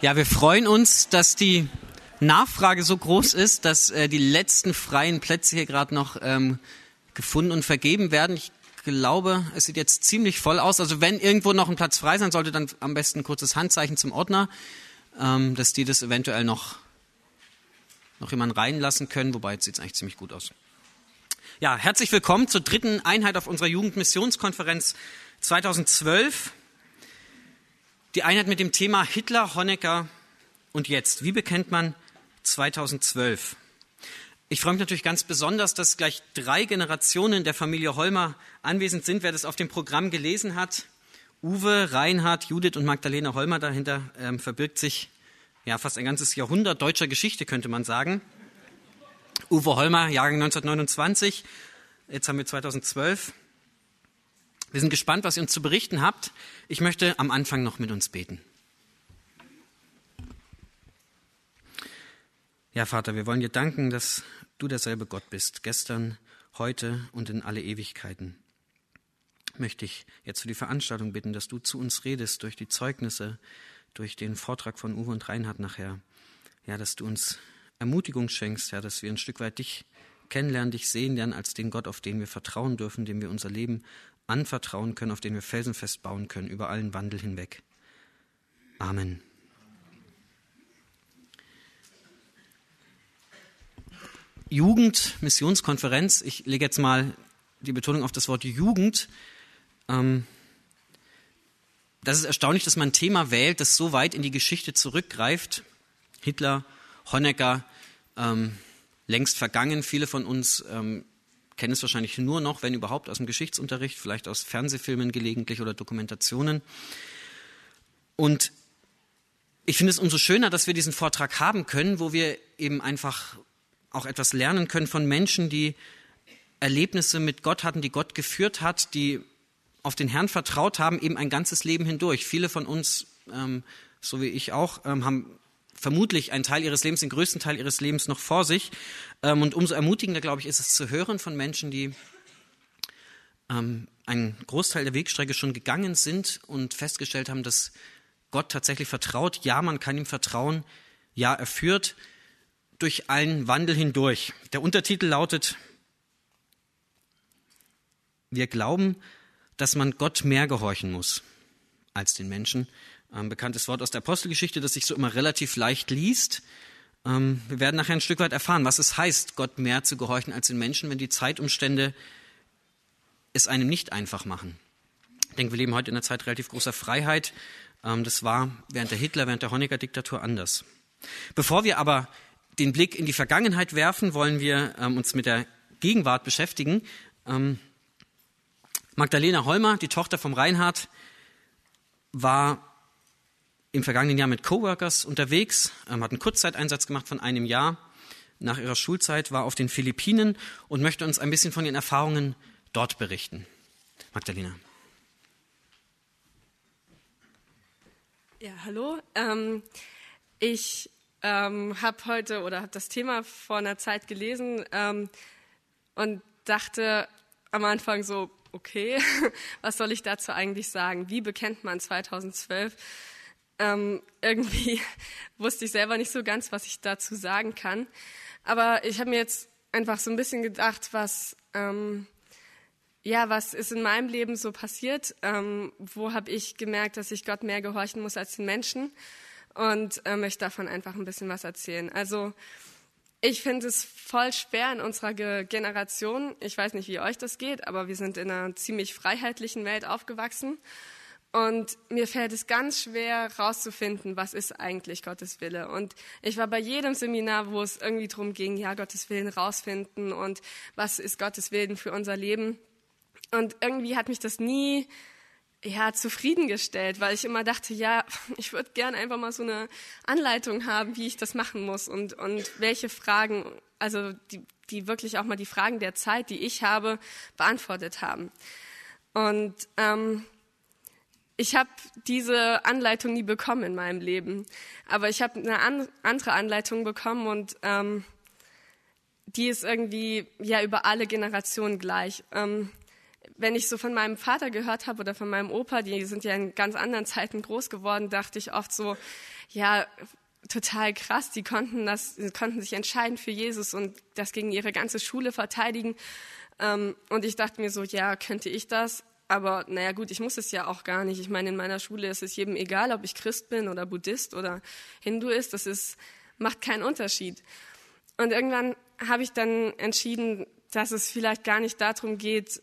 Ja, wir freuen uns, dass die Nachfrage so groß ist, dass die letzten freien Plätze hier gerade noch gefunden und vergeben werden. Ich glaube, es sieht jetzt ziemlich voll aus. Also wenn irgendwo noch ein Platz frei sein sollte, dann am besten ein kurzes Handzeichen zum Ordner, dass die das eventuell noch jemanden reinlassen können. Wobei, jetzt sieht es eigentlich ziemlich gut aus. Ja, herzlich willkommen zur dritten Einheit auf unserer Jugendmissionskonferenz 2012. Die Einheit mit dem Thema Hitler, Honecker und jetzt. Wie bekennt man 2012? Ich freue mich natürlich ganz besonders, dass gleich 3 Generationen der Familie Holmer anwesend sind. Wer das auf dem Programm gelesen hat, Uwe, Reinhard, Judith und Magdalena Holmer, dahinter verbirgt sich ja fast ein ganzes Jahrhundert deutscher Geschichte, könnte man sagen. Uwe Holmer, Jahrgang 1929, jetzt haben wir 2012. Wir sind gespannt, was ihr uns zu berichten habt. Ich möchte am Anfang noch mit uns beten. Ja, Vater, wir wollen dir danken, dass du derselbe Gott bist, gestern, heute und in alle Ewigkeiten. Möchte ich jetzt für die Veranstaltung bitten, dass du zu uns redest durch die Zeugnisse, durch den Vortrag von Uwe und Reinhard nachher. Ja, dass du uns Ermutigung schenkst, ja, dass wir ein Stück weit dich kennenlernen, dich sehen lernen als den Gott, auf den wir vertrauen dürfen, dem wir unser Leben anvertrauen können, auf den wir felsenfest bauen können, über allen Wandel hinweg. Amen. Jugend-Missionskonferenz, ich lege jetzt mal die Betonung auf das Wort Jugend. Das ist erstaunlich, dass man ein Thema wählt, das so weit in die Geschichte zurückgreift. Hitler, Honecker, längst vergangen. Viele von uns kennen es wahrscheinlich nur noch, wenn überhaupt, aus dem Geschichtsunterricht, vielleicht aus Fernsehfilmen gelegentlich oder Dokumentationen. Und ich finde es umso schöner, dass wir diesen Vortrag haben können, wo wir eben einfach auch etwas lernen können von Menschen, die Erlebnisse mit Gott hatten, die Gott geführt hat, die auf den Herrn vertraut haben, eben ein ganzes Leben hindurch. Viele von uns, so wie ich auch, haben vermutlich einen Teil ihres Lebens, den größten Teil ihres Lebens noch vor sich. Und umso ermutigender, glaube ich, ist es zu hören von Menschen, die einen Großteil der Wegstrecke schon gegangen sind und festgestellt haben, dass Gott tatsächlich vertraut. Ja, man kann ihm vertrauen. Ja, er führt durch einen Wandel hindurch. Der Untertitel lautet: Wir glauben, dass man Gott mehr gehorchen muss als den Menschen. Ein bekanntes Wort aus der Apostelgeschichte, das sich so immer relativ leicht liest. Wir werden nachher ein Stück weit erfahren, was es heißt, Gott mehr zu gehorchen als den Menschen, wenn die Zeitumstände es einem nicht einfach machen. Ich denke, wir leben heute in einer Zeit relativ großer Freiheit. Das war während der während der Honecker-Diktatur anders. Bevor wir aber den Blick in die Vergangenheit werfen, wollen wir uns mit der Gegenwart beschäftigen. Magdalena Holmer, die Tochter vom Reinhard, war im vergangenen Jahr mit Coworkers unterwegs, hat einen Kurzzeiteinsatz gemacht von einem Jahr nach ihrer Schulzeit, war auf den Philippinen und möchte uns ein bisschen von ihren Erfahrungen dort berichten. Magdalena. Ja, hallo. Ich habe das Thema vor einer Zeit gelesen und dachte am Anfang so, okay, was soll ich dazu eigentlich sagen? Wie bekennt man 2012? Irgendwie wusste ich selber nicht so ganz, was ich dazu sagen kann. Aber ich habe mir jetzt einfach so ein bisschen gedacht, was ist in meinem Leben so passiert? Wo habe ich gemerkt, dass ich Gott mehr gehorchen muss als den Menschen? Und möchte davon einfach ein bisschen was erzählen. Also ich finde es voll schwer in unserer Generation. Ich weiß nicht, wie euch das geht, aber wir sind in einer ziemlich freiheitlichen Welt aufgewachsen. Und mir fällt es ganz schwer, rauszufinden, was ist eigentlich Gottes Wille. Und ich war bei jedem Seminar, wo es irgendwie darum ging, ja, Gottes Willen rausfinden und was ist Gottes Willen für unser Leben. Und irgendwie hat mich das nie zufriedengestellt, weil ich immer dachte, ja, ich würde gerne einfach mal so eine Anleitung haben, wie ich das machen muss und welche Fragen, also die wirklich auch mal die Fragen der Zeit, die ich habe, beantwortet haben. Und ich habe diese Anleitung nie bekommen in meinem Leben, aber ich habe eine andere Anleitung bekommen und die ist irgendwie über alle Generationen gleich. wenn ich so von meinem Vater gehört habe oder von meinem Opa, die sind ja in ganz anderen Zeiten groß geworden, dachte ich oft so, ja, total krass, die konnten sich entscheiden für Jesus und das gegen ihre ganze Schule verteidigen. Und ich dachte mir so, ja, könnte ich das? Aber naja gut, ich muss es ja auch gar nicht. Ich meine, in meiner Schule ist es jedem egal, ob ich Christ bin oder Buddhist oder Hinduist. Macht keinen Unterschied. Und irgendwann habe ich dann entschieden, dass es vielleicht gar nicht darum geht,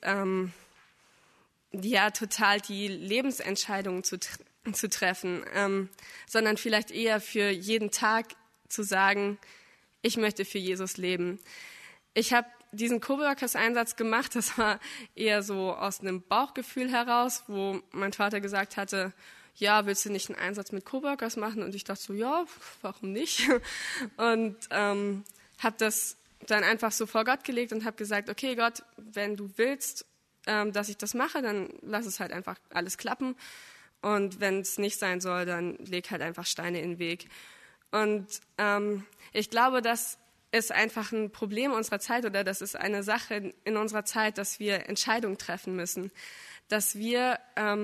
total die Lebensentscheidungen zu treffen, sondern vielleicht eher für jeden Tag zu sagen, ich möchte für Jesus leben. Ich habe diesen Coworkers-Einsatz gemacht, das war eher so aus einem Bauchgefühl heraus, wo mein Vater gesagt hatte, ja, willst du nicht einen Einsatz mit Coworkers machen? Und ich dachte so, ja, warum nicht? Und habe das dann einfach so vor Gott gelegt und habe gesagt, okay Gott, wenn du willst, dass ich das mache, dann lass es halt einfach alles klappen. Und wenn es nicht sein soll, dann leg halt einfach Steine in den Weg. Und ich glaube, das ist einfach ein Problem unserer Zeit oder das ist eine Sache in unserer Zeit, dass wir Entscheidungen treffen müssen. Dass wir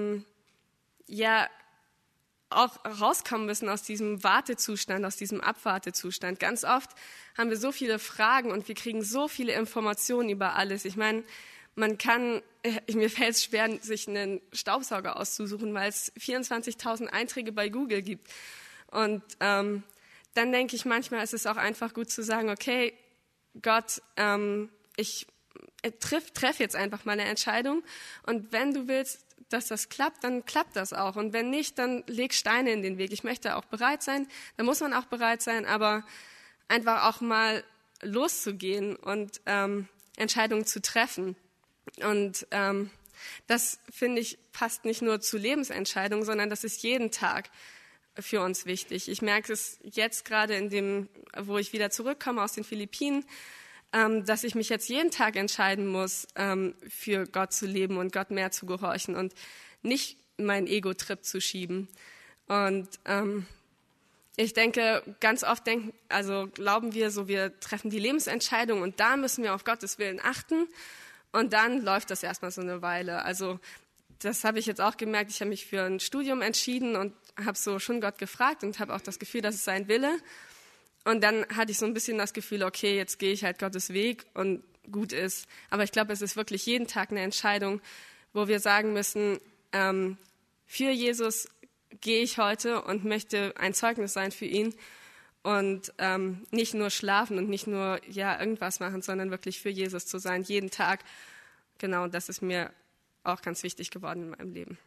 auch rauskommen müssen aus diesem Wartezustand, aus diesem Abwartezustand. Ganz oft haben wir so viele Fragen und wir kriegen so viele Informationen über alles. Ich meine, mir fällt es schwer, sich einen Staubsauger auszusuchen, weil es 24.000 Einträge bei Google gibt. Und dann denke ich manchmal, ist es auch einfach gut zu sagen, okay, Gott, ich treffe jetzt einfach mal eine Entscheidung und wenn du willst, dass das klappt, dann klappt das auch. Und wenn nicht, dann leg Steine in den Weg. Ich möchte auch bereit sein, da muss man auch bereit sein, aber einfach auch mal loszugehen und Entscheidungen zu treffen. Und das, finde ich, passt nicht nur zu Lebensentscheidungen, sondern das ist jeden Tag für uns wichtig. Ich merke es jetzt gerade wo ich wieder zurückkomme aus den Philippinen, dass ich mich jetzt jeden Tag entscheiden muss, für Gott zu leben und Gott mehr zu gehorchen und nicht meinen Ego-Trip zu schieben. Und ich denke, ganz oft glauben wir so, wir treffen die Lebensentscheidung und da müssen wir auf Gottes Willen achten und dann läuft das erstmal so eine Weile. Also das habe ich jetzt auch gemerkt. Ich habe mich für ein Studium entschieden und habe so schon Gott gefragt und habe auch das Gefühl, dass es sein Wille. Und dann hatte ich so ein bisschen das Gefühl, okay, jetzt gehe ich halt Gottes Weg und gut ist. Aber ich glaube, es ist wirklich jeden Tag eine Entscheidung, wo wir sagen müssen, für Jesus gehe ich heute und möchte ein Zeugnis sein für ihn und nicht nur schlafen und nicht nur irgendwas machen, sondern wirklich für Jesus zu sein, jeden Tag. Genau, das ist mir auch ganz wichtig geworden in meinem Leben.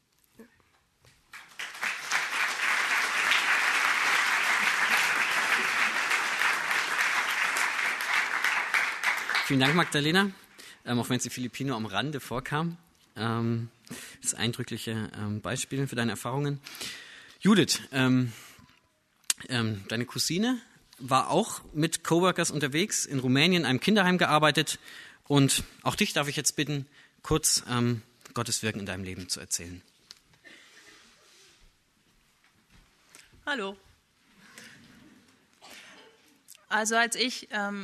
Vielen Dank, Magdalena, auch wenn es die Filipino am Rande vorkam. Das eindrückliche Beispiel für deine Erfahrungen. Judith, deine Cousine war auch mit Coworkers unterwegs, in Rumänien, in einem Kinderheim gearbeitet. Und auch dich darf ich jetzt bitten, kurz Gottes Wirken in deinem Leben zu erzählen. Hallo. Also als ich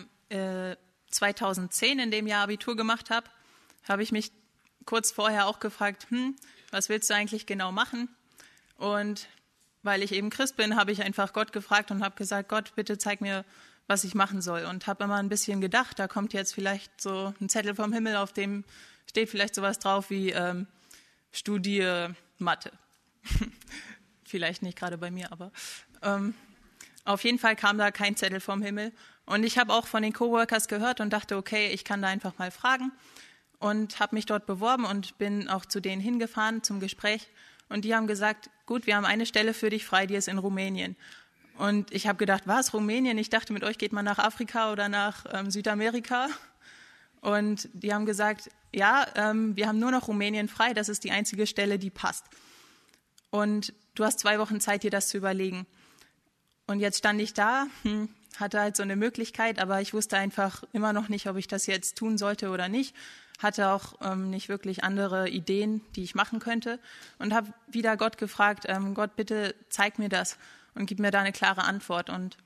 2010 in dem Jahr Abitur gemacht habe, habe ich mich kurz vorher auch gefragt, was willst du eigentlich genau machen? Und weil ich eben Christ bin, habe ich einfach Gott gefragt und habe gesagt, Gott, bitte zeig mir, was ich machen soll. Und habe immer ein bisschen gedacht, da kommt jetzt vielleicht so ein Zettel vom Himmel, auf dem steht vielleicht sowas drauf wie Studiere Mathe. Vielleicht nicht gerade bei mir, aber auf jeden Fall kam da kein Zettel vom Himmel. Und ich habe auch von den Coworkers gehört und dachte, okay, ich kann da einfach mal fragen. Und habe mich dort beworben und bin auch zu denen hingefahren zum Gespräch. Und die haben gesagt, gut, wir haben eine Stelle für dich frei, die ist in Rumänien. Und ich habe gedacht, was, Rumänien? Ich dachte, mit euch geht man nach Afrika oder nach Südamerika. Und die haben gesagt, ja, wir haben nur noch Rumänien frei, das ist die einzige Stelle, die passt. Und du hast 2 Wochen Zeit, dir das zu überlegen. Und jetzt stand ich da, hatte halt so eine Möglichkeit, aber ich wusste einfach immer noch nicht, ob ich das jetzt tun sollte oder nicht. Hatte auch nicht wirklich andere Ideen, die ich machen könnte. Und habe wieder Gott gefragt, Gott, bitte zeig mir das und gib mir da eine klare Antwort. Und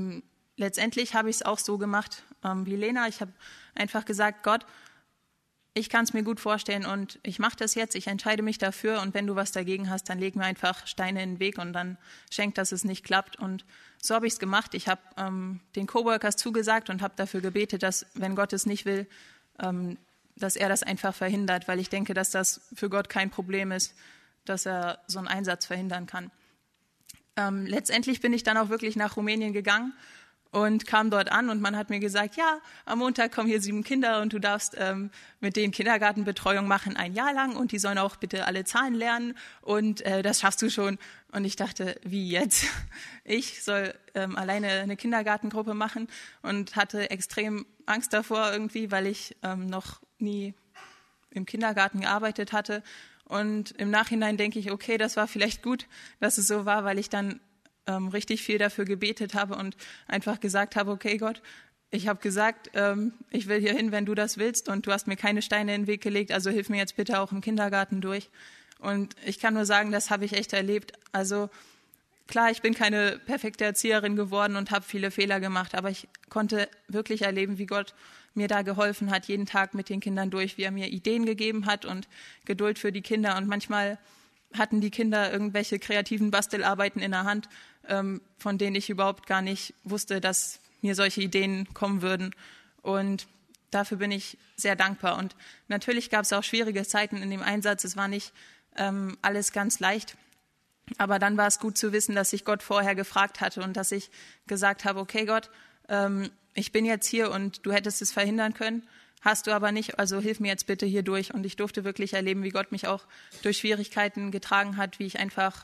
letztendlich habe ich es auch so gemacht wie Lena. Ich habe einfach gesagt, Gott, ich kann es mir gut vorstellen und ich mache das jetzt, ich entscheide mich dafür und wenn du was dagegen hast, dann leg mir einfach Steine in den Weg und dann schenk, dass es nicht klappt. Und so habe ich es gemacht. Ich habe den Coworkers zugesagt und habe dafür gebetet, dass, wenn Gott es nicht will, dass er das einfach verhindert, weil ich denke, dass das für Gott kein Problem ist, dass er so einen Einsatz verhindern kann. Letztendlich bin ich dann auch wirklich nach Rumänien gegangen und kam dort an und man hat mir gesagt, ja, am Montag kommen hier 7 Kinder und du darfst mit denen Kindergartenbetreuung machen 1 Jahr lang und die sollen auch bitte alle Zahlen lernen und das schaffst du schon. Und ich dachte, wie jetzt? Ich soll alleine eine Kindergartengruppe machen und hatte extrem Angst davor irgendwie, weil ich noch nie im Kindergarten gearbeitet hatte. Und im Nachhinein denke ich, okay, das war vielleicht gut, dass es so war, weil ich dann richtig viel dafür gebetet habe und einfach gesagt habe, okay Gott, ich habe gesagt, ich will hier hin, wenn du das willst und du hast mir keine Steine in den Weg gelegt, also hilf mir jetzt bitte auch im Kindergarten durch. Und ich kann nur sagen, das habe ich echt erlebt. Also klar, ich bin keine perfekte Erzieherin geworden und habe viele Fehler gemacht, aber ich konnte wirklich erleben, wie Gott mir da geholfen hat, jeden Tag mit den Kindern durch, wie er mir Ideen gegeben hat und Geduld für die Kinder. Und manchmal hatten die Kinder irgendwelche kreativen Bastelarbeiten in der Hand, von denen ich überhaupt gar nicht wusste, dass mir solche Ideen kommen würden. Und dafür bin ich sehr dankbar. Und natürlich gab es auch schwierige Zeiten in dem Einsatz. Es war nicht alles ganz leicht. Aber dann war es gut zu wissen, dass ich Gott vorher gefragt hatte und dass ich gesagt habe, okay Gott, ich bin jetzt hier und du hättest es verhindern können, hast du aber nicht, also hilf mir jetzt bitte hier durch. Und ich durfte wirklich erleben, wie Gott mich auch durch Schwierigkeiten getragen hat, wie ich einfach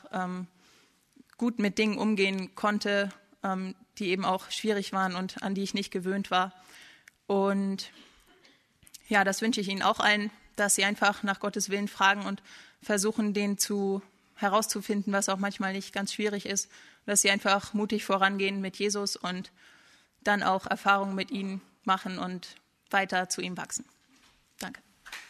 gut mit Dingen umgehen konnte, die eben auch schwierig waren und an die ich nicht gewöhnt war. Und ja, das wünsche ich Ihnen auch allen, dass Sie einfach nach Gottes Willen fragen und versuchen, den herauszufinden, was auch manchmal nicht ganz schwierig ist, dass Sie einfach mutig vorangehen mit Jesus und dann auch Erfahrungen mit ihm machen und weiter zu ihm wachsen. Danke.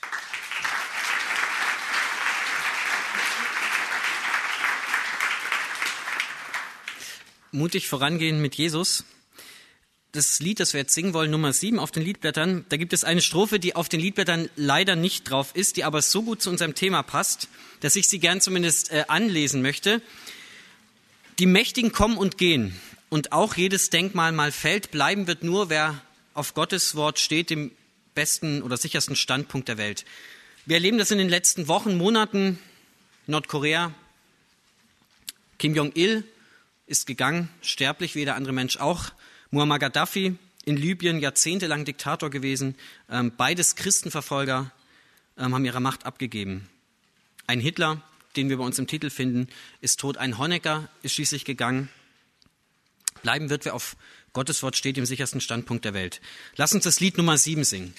Mutig vorangehen mit Jesus. Das Lied, das wir jetzt singen wollen, Nummer 7 auf den Liedblättern, da gibt es eine Strophe, die auf den Liedblättern leider nicht drauf ist, die aber so gut zu unserem Thema passt, dass ich sie gern zumindest anlesen möchte. Die Mächtigen kommen und gehen und auch jedes Denkmal mal fällt, bleiben wird nur, wer auf Gottes Wort steht, dem besten oder sichersten Standpunkt der Welt. Wir erleben das in den letzten Wochen, Monaten. Nordkorea, Kim Jong-il ist gegangen, sterblich wie jeder andere Mensch auch. Muammar Gaddafi in Libyen, jahrzehntelang Diktator gewesen. Beides Christenverfolger haben ihre Macht abgegeben. Ein Hitler, den wir bei uns im Titel finden, ist tot. Ein Honecker ist schließlich gegangen. Bleiben wird, wer auf Gottes Wort steht, im sichersten Standpunkt der Welt. Lass uns das Lied Nummer 7 singen.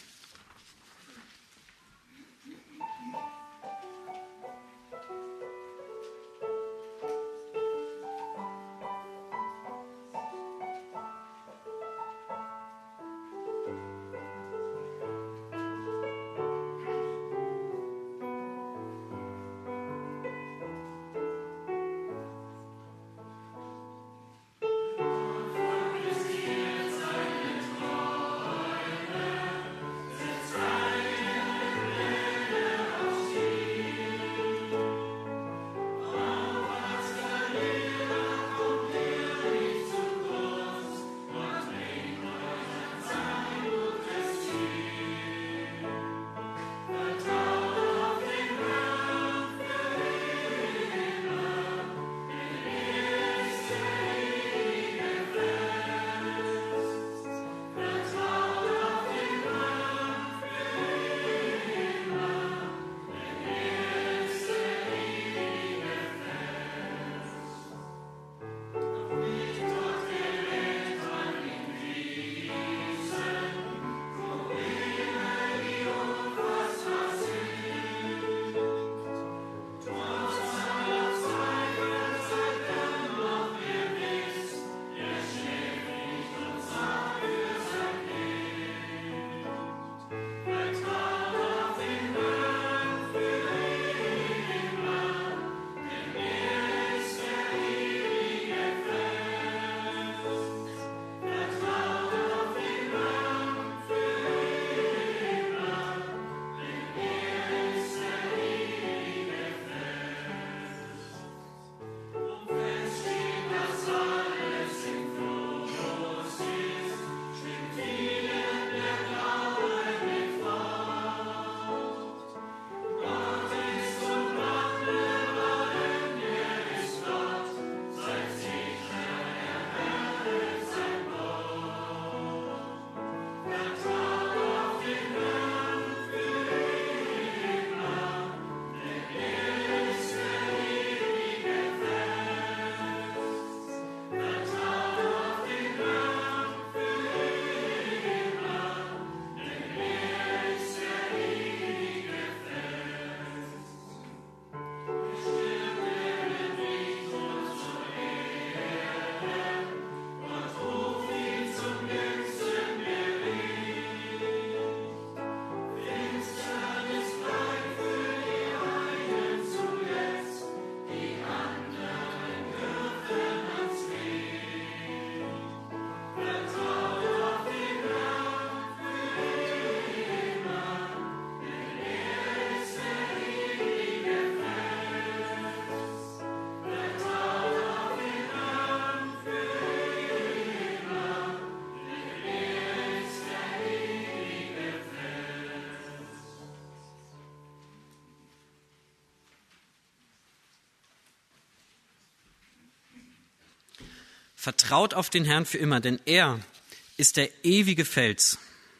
Vertraut auf den Herrn für immer, denn er ist der ewige Fels.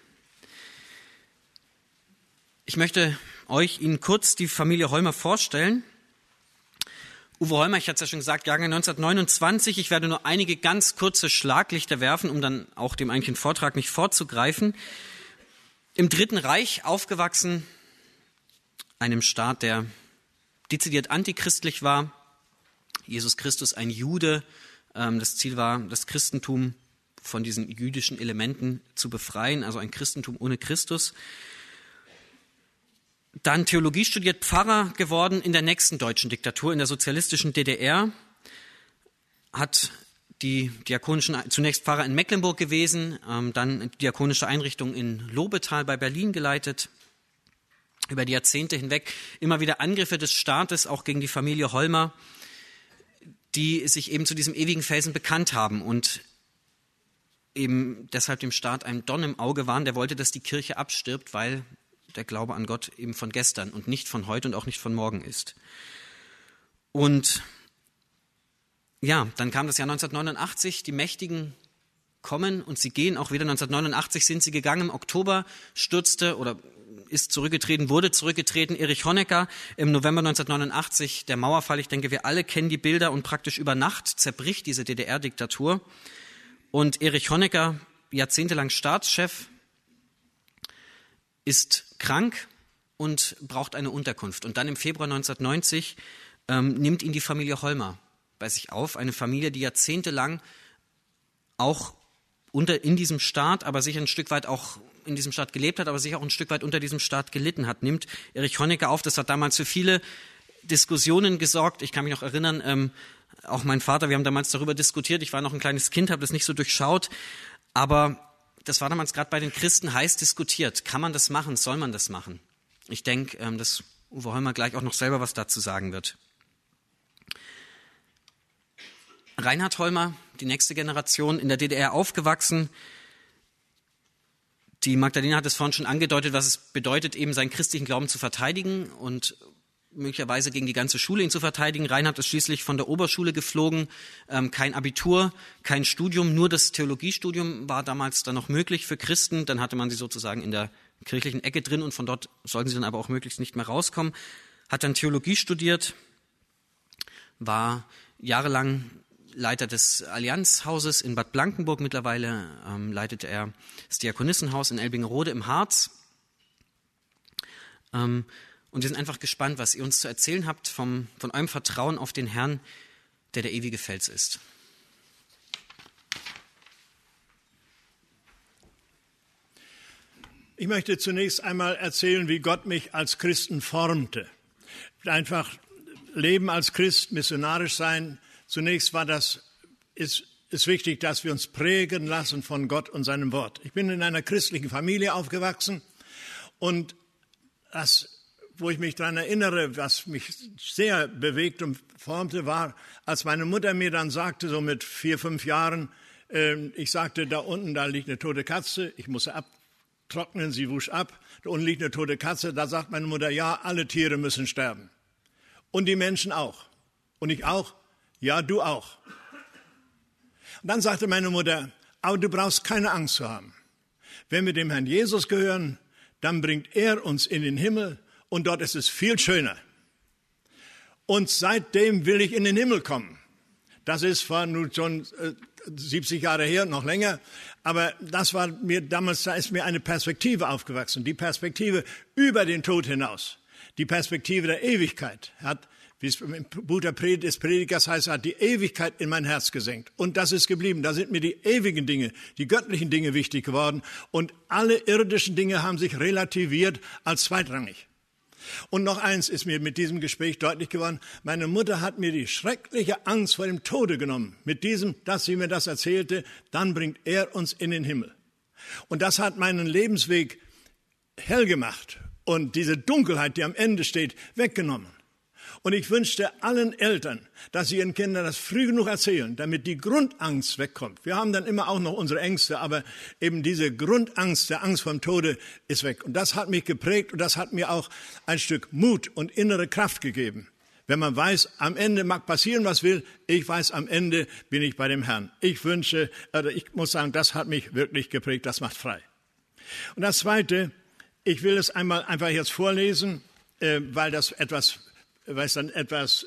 Ich möchte Ihnen kurz die Familie Holmer vorstellen. Uwe Holmer, ich hatte es ja schon gesagt, Jahrgang 1929. Ich werde nur einige ganz kurze Schlaglichter werfen, um dann auch dem eigentlichen Vortrag nicht vorzugreifen. Im Dritten Reich aufgewachsen, einem Staat, der dezidiert antichristlich war. Jesus Christus ein Jude. Das Ziel war, das Christentum von diesen jüdischen Elementen zu befreien, also ein Christentum ohne Christus. Dann Theologie studiert, Pfarrer geworden in der nächsten deutschen Diktatur, in der sozialistischen DDR, hat die diakonischen, zunächst Pfarrer in Mecklenburg gewesen, dann die diakonische Einrichtung in Lobetal bei Berlin geleitet. Über die Jahrzehnte hinweg immer wieder Angriffe des Staates, auch gegen die Familie Holmer, die sich eben zu diesem ewigen Felsen bekannt haben und eben deshalb dem Staat ein Dorn im Auge waren. Der wollte, dass die Kirche abstirbt, weil der Glaube an Gott eben von gestern und nicht von heute und auch nicht von morgen ist. Und ja, dann kam das Jahr 1989, die Mächtigen kommen und sie gehen auch wieder. 1989 sind sie gegangen, im Oktober stürzte oder ist zurückgetreten, wurde zurückgetreten Erich Honecker im November 1989, der Mauerfall. Ich denke, wir alle kennen die Bilder und praktisch über Nacht zerbricht diese DDR-Diktatur. Und Erich Honecker, jahrzehntelang Staatschef, ist krank und braucht eine Unterkunft. Und dann im Februar 1990 nimmt ihn die Familie Holmer bei sich auf. Eine Familie, die jahrzehntelang auch in diesem Staat, aber sich ein Stück weit auch in diesem Staat gelebt hat, aber sich auch ein Stück weit unter diesem Staat gelitten hat, nimmt Erich Honecker auf. Das hat damals für viele Diskussionen gesorgt. Ich kann mich noch erinnern, auch mein Vater, wir haben damals darüber diskutiert. Ich war noch ein kleines Kind, habe das nicht so durchschaut, aber das war damals gerade bei den Christen heiß diskutiert. Kann man das machen? Soll man das machen? Ich denke, dass Uwe Holmer gleich auch noch selber was dazu sagen wird. Reinhard Holmer, die nächste Generation, in der DDR aufgewachsen. Die Magdalena hat es vorhin schon angedeutet, was es bedeutet, eben seinen christlichen Glauben zu verteidigen und möglicherweise gegen die ganze Schule ihn zu verteidigen. Reinhard ist schließlich von der Oberschule geflogen, kein Abitur, kein Studium, nur das Theologiestudium war damals dann noch möglich für Christen. Dann hatte man sie sozusagen in der kirchlichen Ecke drin und von dort sollten sie dann aber auch möglichst nicht mehr rauskommen. Hat dann Theologie studiert, war jahrelang Leiter des Allianzhauses in Bad Blankenburg. Mittlerweile leitet er das Diakonissenhaus in Elbingerode im Harz. Und wir sind einfach gespannt, was ihr uns zu erzählen habt von eurem Vertrauen auf den Herrn, der der ewige Fels ist. Ich möchte zunächst einmal erzählen, wie Gott mich als Christen formte. Einfach leben als Christ, missionarisch sein. Zunächst ist wichtig, dass wir uns prägen lassen von Gott und seinem Wort. Ich bin in einer christlichen Familie aufgewachsen und wo ich mich daran erinnere, was mich sehr bewegt und formte, war, als meine Mutter mir dann sagte, so mit 4, 5 Jahren, ich sagte, da unten, da liegt eine tote Katze, ich musste abtrocknen, sie wusch ab, da unten liegt eine tote Katze, da sagt meine Mutter, ja, alle Tiere müssen sterben. Und die Menschen auch. Und ich auch. Ja, du auch. Und dann sagte meine Mutter, aber du brauchst keine Angst zu haben. Wenn wir dem Herrn Jesus gehören, dann bringt er uns in den Himmel und dort ist es viel schöner. Und seitdem will ich in den Himmel kommen. Das ist zwar nun schon 70 Jahre her, noch länger, aber das war mir damals, da ist mir eine Perspektive aufgewachsen. Die Perspektive über den Tod hinaus. Die Perspektive der Ewigkeit hat, wie es im Buch des Predigers heißt, hat die Ewigkeit in mein Herz gesenkt. Und das ist geblieben. Da sind mir die ewigen Dinge, die göttlichen Dinge wichtig geworden. Und alle irdischen Dinge haben sich relativiert als zweitrangig. Und noch eins ist mir mit diesem Gespräch deutlich geworden. Meine Mutter hat mir die schreckliche Angst vor dem Tode genommen. Mit diesem, dass sie mir das erzählte, dann bringt er uns in den Himmel. Und das hat meinen Lebensweg hell gemacht und diese Dunkelheit, die am Ende steht, weggenommen. Und ich wünschte allen Eltern, dass sie ihren Kindern das früh genug erzählen, damit die Grundangst wegkommt. Wir haben dann immer auch noch unsere Ängste, aber eben diese Grundangst, der Angst vor dem Tode ist weg. Und das hat mich geprägt und das hat mir auch ein Stück Mut und innere Kraft gegeben. Wenn man weiß, am Ende mag passieren, was will, ich weiß, am Ende bin ich bei dem Herrn. Ich muss sagen, das hat mich wirklich geprägt, das macht frei. Und das Zweite, ich will es einmal einfach jetzt vorlesen, weil es dann etwas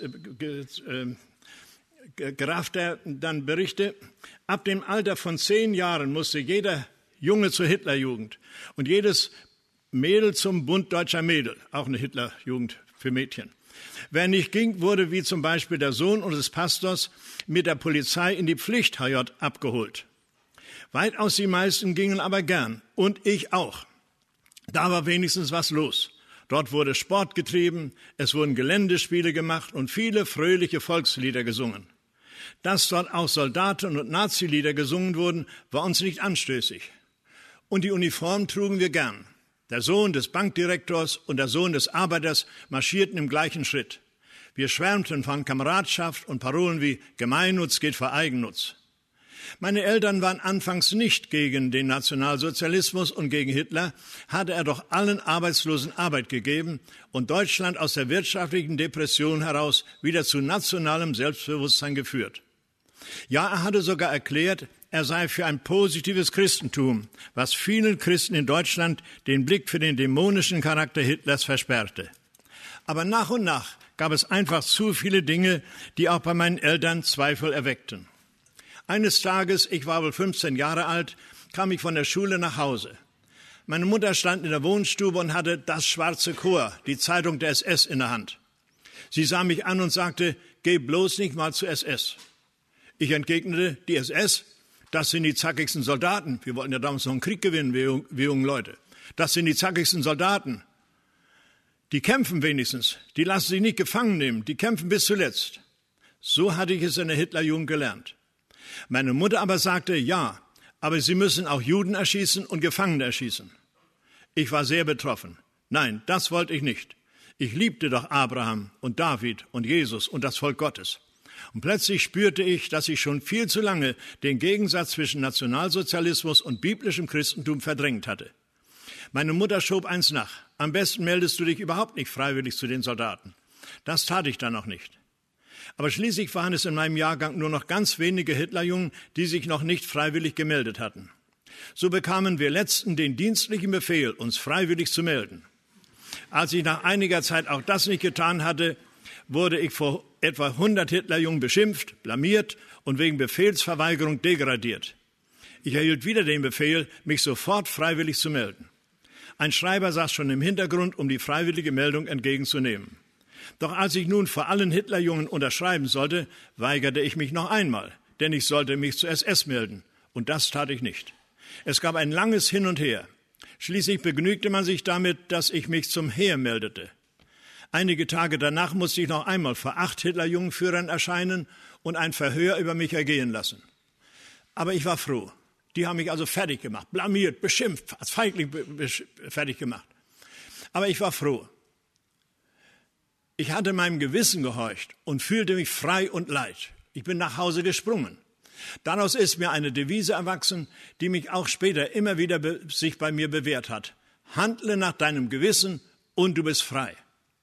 geraffter dann berichte. Ab dem Alter von 10 Jahren musste jeder Junge zur Hitlerjugend und jedes Mädel zum Bund Deutscher Mädel, auch eine Hitlerjugend für Mädchen. Wer nicht ging, wurde wie zum Beispiel der Sohn unseres Pastors mit der Polizei in die Pflicht-HJ abgeholt. Weitaus die meisten gingen aber gern und ich auch. Da war wenigstens was los. Dort wurde Sport getrieben, es wurden Geländespiele gemacht und viele fröhliche Volkslieder gesungen. Dass dort auch Soldaten- und Nazilieder gesungen wurden, war uns nicht anstößig. Und die Uniform trugen wir gern. Der Sohn des Bankdirektors und der Sohn des Arbeiters marschierten im gleichen Schritt. Wir schwärmten von Kameradschaft und Parolen wie Gemeinnutz geht vor Eigennutz. Meine Eltern waren anfangs nicht gegen den Nationalsozialismus und gegen Hitler, hatte er doch allen Arbeitslosen Arbeit gegeben und Deutschland aus der wirtschaftlichen Depression heraus wieder zu nationalem Selbstbewusstsein geführt. Ja, er hatte sogar erklärt, er sei für ein positives Christentum, was vielen Christen in Deutschland den Blick für den dämonischen Charakter Hitlers versperrte. Aber nach und nach gab es einfach zu viele Dinge, die auch bei meinen Eltern Zweifel erweckten. Eines Tages, ich war wohl 15 Jahre alt, kam ich von der Schule nach Hause. Meine Mutter stand in der Wohnstube und hatte das Schwarze Chor, die Zeitung der SS, in der Hand. Sie sah mich an und sagte, geh bloß nicht mal zur SS. Ich entgegnete, die SS, das sind die zackigsten Soldaten. Wir wollten ja damals noch einen Krieg gewinnen, wir jungen Leute. Das sind die zackigsten Soldaten. Die kämpfen wenigstens, die lassen sich nicht gefangen nehmen, die kämpfen bis zuletzt. So hatte ich es in der Hitlerjugend gelernt. Meine Mutter aber sagte, ja, aber sie müssen auch Juden erschießen und Gefangene erschießen. Ich war sehr betroffen. Nein, das wollte ich nicht. Ich liebte doch Abraham und David und Jesus und das Volk Gottes. Und plötzlich spürte ich, dass ich schon viel zu lange den Gegensatz zwischen Nationalsozialismus und biblischem Christentum verdrängt hatte. Meine Mutter schob eins nach. Am besten meldest du dich überhaupt nicht freiwillig zu den Soldaten. Das tat ich dann noch nicht. Aber schließlich waren es in meinem Jahrgang nur noch ganz wenige Hitlerjungen, die sich noch nicht freiwillig gemeldet hatten. So bekamen wir Letzten den dienstlichen Befehl, uns freiwillig zu melden. Als ich nach einiger Zeit auch das nicht getan hatte, wurde ich vor etwa 100 Hitlerjungen beschimpft, blamiert und wegen Befehlsverweigerung degradiert. Ich erhielt wieder den Befehl, mich sofort freiwillig zu melden. Ein Schreiber saß schon im Hintergrund, um die freiwillige Meldung entgegenzunehmen. Doch als ich nun vor allen Hitlerjungen unterschreiben sollte, weigerte ich mich noch einmal, denn ich sollte mich zur SS melden. Und das tat ich nicht. Es gab ein langes Hin und Her. Schließlich begnügte man sich damit, dass ich mich zum Heer meldete. Einige Tage danach musste ich noch einmal vor 8 Hitlerjungenführern erscheinen und ein Verhör über mich ergehen lassen. Aber ich war froh. Die haben mich also fertig gemacht, blamiert, beschimpft, als Feigling fertig gemacht. Aber ich war froh. Ich hatte meinem Gewissen gehorcht und fühlte mich frei und leicht. Ich bin nach Hause gesprungen. Daraus ist mir eine Devise erwachsen, die mich auch später immer wieder sich bei mir bewährt hat. Handle nach deinem Gewissen und du bist frei.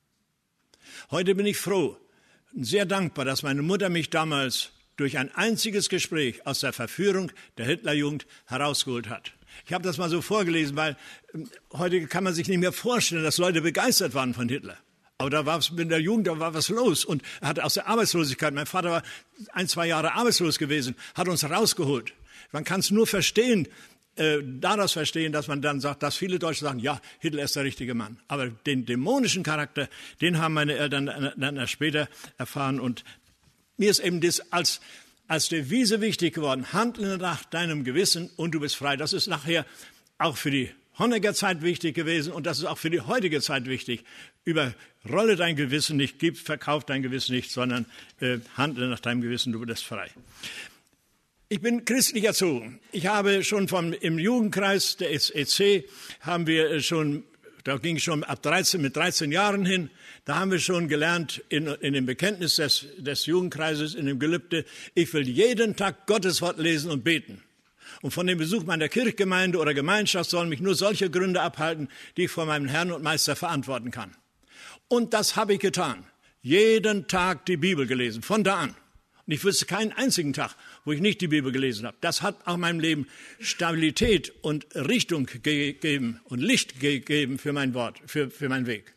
Heute bin ich froh und sehr dankbar, dass meine Mutter mich damals durch ein einziges Gespräch aus der Verführung der Hitlerjugend herausgeholt hat. Ich habe das mal so vorgelesen, weil heute kann man sich nicht mehr vorstellen, dass Leute begeistert waren von Hitler. Aber da war es mit der Jugend, da war was los. Und er hat aus der Arbeitslosigkeit, mein Vater war 1-2 Jahre arbeitslos gewesen, hat uns rausgeholt. Man kann es nur verstehen, daraus verstehen, dass man dann sagt, dass viele Deutsche sagen, ja, Hitler ist der richtige Mann. Aber den dämonischen Charakter, den haben meine Eltern dann später erfahren. Und mir ist eben das als Devise wichtig geworden, handle nach deinem Gewissen und du bist frei. Das ist nachher auch für die Honegger Zeit wichtig gewesen und das ist auch für die heutige Zeit wichtig. Überrolle dein Gewissen nicht, verkauf dein Gewissen nicht, sondern handle nach deinem Gewissen, du bist frei. Ich bin christlich erzogen. Ich habe schon im Jugendkreis der SEC da ging ich schon mit 13 Jahren hin, da haben wir schon gelernt in dem Bekenntnis des Jugendkreises, in dem Gelübde, ich will jeden Tag Gottes Wort lesen und beten. Und von dem Besuch meiner Kirchgemeinde oder Gemeinschaft sollen mich nur solche Gründe abhalten, die ich vor meinem Herrn und Meister verantworten kann. Und das habe ich getan. jeden Tag die Bibel gelesen, von da an. Und ich wüsste keinen einzigen Tag, wo ich nicht die Bibel gelesen habe. Das hat auch meinem Leben Stabilität und Richtung gegeben und Licht gegeben für mein Wort, für meinen Weg.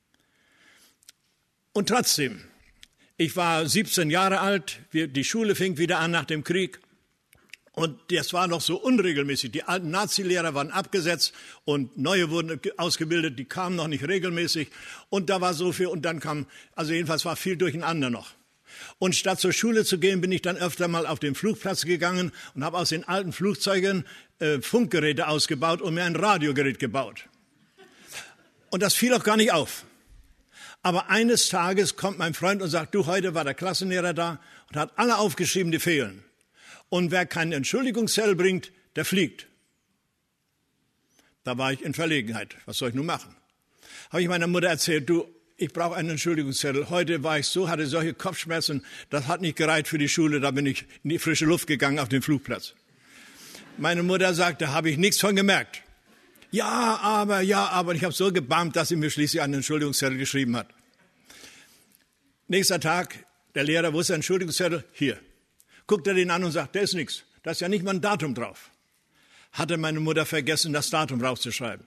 Und trotzdem, ich war 17 Jahre alt, die Schule fing wieder an nach dem Krieg. Und das war noch so unregelmäßig. Die alten Nazi-Lehrer waren abgesetzt und neue wurden ausgebildet, die kamen noch nicht regelmäßig. Und da war so viel und dann kam, also jedenfalls war viel durcheinander noch. Und statt zur Schule zu gehen, bin ich dann öfter mal auf den Flugplatz gegangen und habe aus den alten Flugzeugen Funkgeräte ausgebaut und mir ein Radiogerät gebaut. Und das fiel auch gar nicht auf. Aber eines Tages kommt mein Freund und sagt, du, heute war der Klassenlehrer da und hat alle aufgeschrieben, die fehlen. Und wer keinen Entschuldigungszettel bringt, der fliegt. Da war ich in Verlegenheit. Was soll ich nun machen? Habe ich meiner Mutter erzählt, du, ich brauche einen Entschuldigungszettel. Heute war ich so, hatte solche Kopfschmerzen, das hat nicht gereicht für die Schule, da bin ich in die frische Luft gegangen auf den Flugplatz. Meine Mutter sagte, da habe ich nichts von gemerkt. Ja, aber, und ich habe so gebarmt, dass sie mir schließlich einen Entschuldigungszettel geschrieben hat. Nächster Tag, der Lehrer, wo ist der Entschuldigungszettel? Hier. Guckt er den an und sagt, da ist nichts. Da ist ja nicht mal ein Datum drauf. Hatte meine Mutter vergessen, das Datum rauszuschreiben.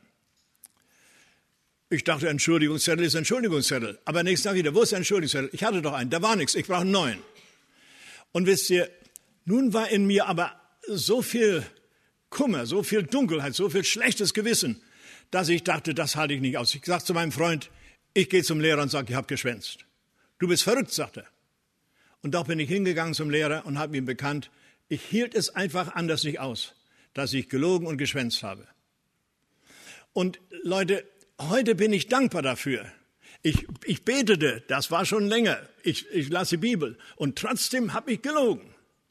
Ich dachte, Entschuldigungszettel ist Entschuldigungszettel. Aber nächsten Tag wieder, wo ist der Entschuldigungszettel? Ich hatte doch einen, da war nichts, ich brauche einen neuen. Und wisst ihr, nun war in mir aber so viel Kummer, so viel Dunkelheit, so viel schlechtes Gewissen, dass ich dachte, das halte ich nicht aus. Ich sagte zu meinem Freund, ich gehe zum Lehrer und sage, ich habe geschwänzt. Du bist verrückt, sagte er. Und doch bin ich hingegangen zum Lehrer und habe ihm bekannt, ich hielt es einfach anders nicht aus, dass ich gelogen und geschwänzt habe. Und Leute, heute bin ich dankbar dafür. Ich betete, das war schon länger. Ich las die Bibel und trotzdem habe ich gelogen.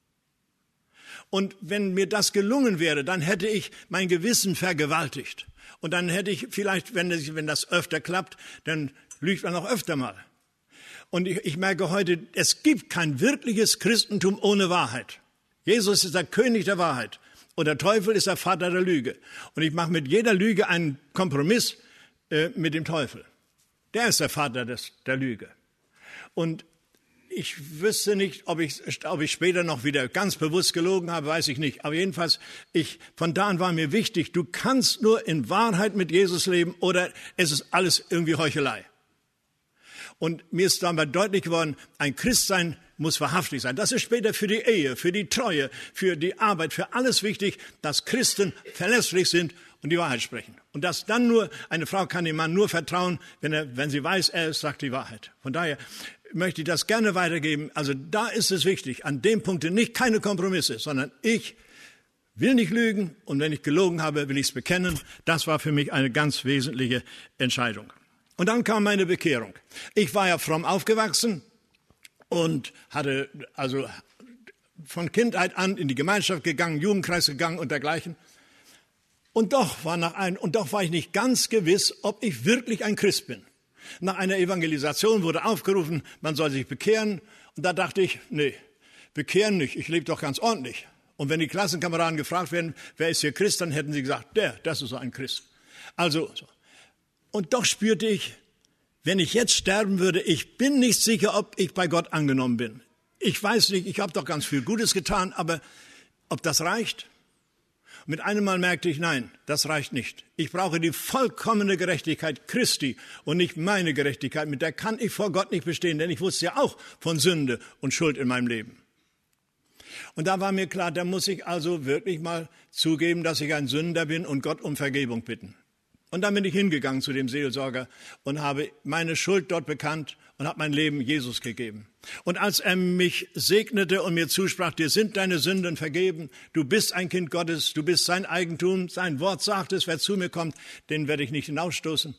Und wenn mir das gelungen wäre, dann hätte ich mein Gewissen vergewaltigt. Und dann hätte ich vielleicht, wenn das öfter klappt, dann lügt man auch öfter mal. Und ich merke heute, es gibt kein wirkliches Christentum ohne Wahrheit. Jesus ist der König der Wahrheit und der Teufel ist der Vater der Lüge. Und ich mache mit jeder Lüge einen Kompromiss mit dem Teufel. Der ist der Vater der Lüge. Und ich wüsste nicht, ob ich später noch wieder ganz bewusst gelogen habe, weiß ich nicht. Aber jedenfalls, von da an war mir wichtig, du kannst nur in Wahrheit mit Jesus leben oder es ist alles irgendwie Heuchelei. Und mir ist dabei deutlich geworden, ein Christsein muss wahrhaftig sein. Das ist später für die Ehe, für die Treue, für die Arbeit, für alles wichtig, dass Christen verlässlich sind und die Wahrheit sprechen. Und dass dann nur, eine Frau kann dem Mann nur vertrauen, wenn sie weiß, er sagt die Wahrheit. Von daher möchte ich das gerne weitergeben. Also da ist es wichtig, an dem Punkt nicht keine Kompromisse, sondern ich will nicht lügen und wenn ich gelogen habe, will ich es bekennen. Das war für mich eine ganz wesentliche Entscheidung. Und dann kam meine Bekehrung. Ich war ja fromm aufgewachsen und hatte also von Kindheit an in die Gemeinschaft gegangen, Jugendkreis gegangen und dergleichen. Und doch war ich nicht ganz gewiss, ob ich wirklich ein Christ bin. Nach einer Evangelisation wurde aufgerufen, man soll sich bekehren. Und da dachte ich, nee, bekehren nicht, ich lebe doch ganz ordentlich. Und wenn die Klassenkameraden gefragt werden, wer ist hier Christ, dann hätten sie gesagt, das ist so ein Christ. Also, so. Und doch spürte ich, wenn ich jetzt sterben würde, ich bin nicht sicher, ob ich bei Gott angenommen bin. Ich weiß nicht, ich habe doch ganz viel Gutes getan, aber ob das reicht? Mit einem Mal merkte ich, nein, das reicht nicht. Ich brauche die vollkommene Gerechtigkeit Christi und nicht meine Gerechtigkeit. Mit der kann ich vor Gott nicht bestehen, denn ich wusste ja auch von Sünde und Schuld in meinem Leben. Und da war mir klar, da muss ich also wirklich mal zugeben, dass ich ein Sünder bin und Gott um Vergebung bitten. Und dann bin ich hingegangen zu dem Seelsorger und habe meine Schuld dort bekannt und habe mein Leben Jesus gegeben. Und als er mich segnete und mir zusprach, dir sind deine Sünden vergeben, du bist ein Kind Gottes, du bist sein Eigentum, sein Wort sagt es, wer zu mir kommt, den werde ich nicht hinausstoßen.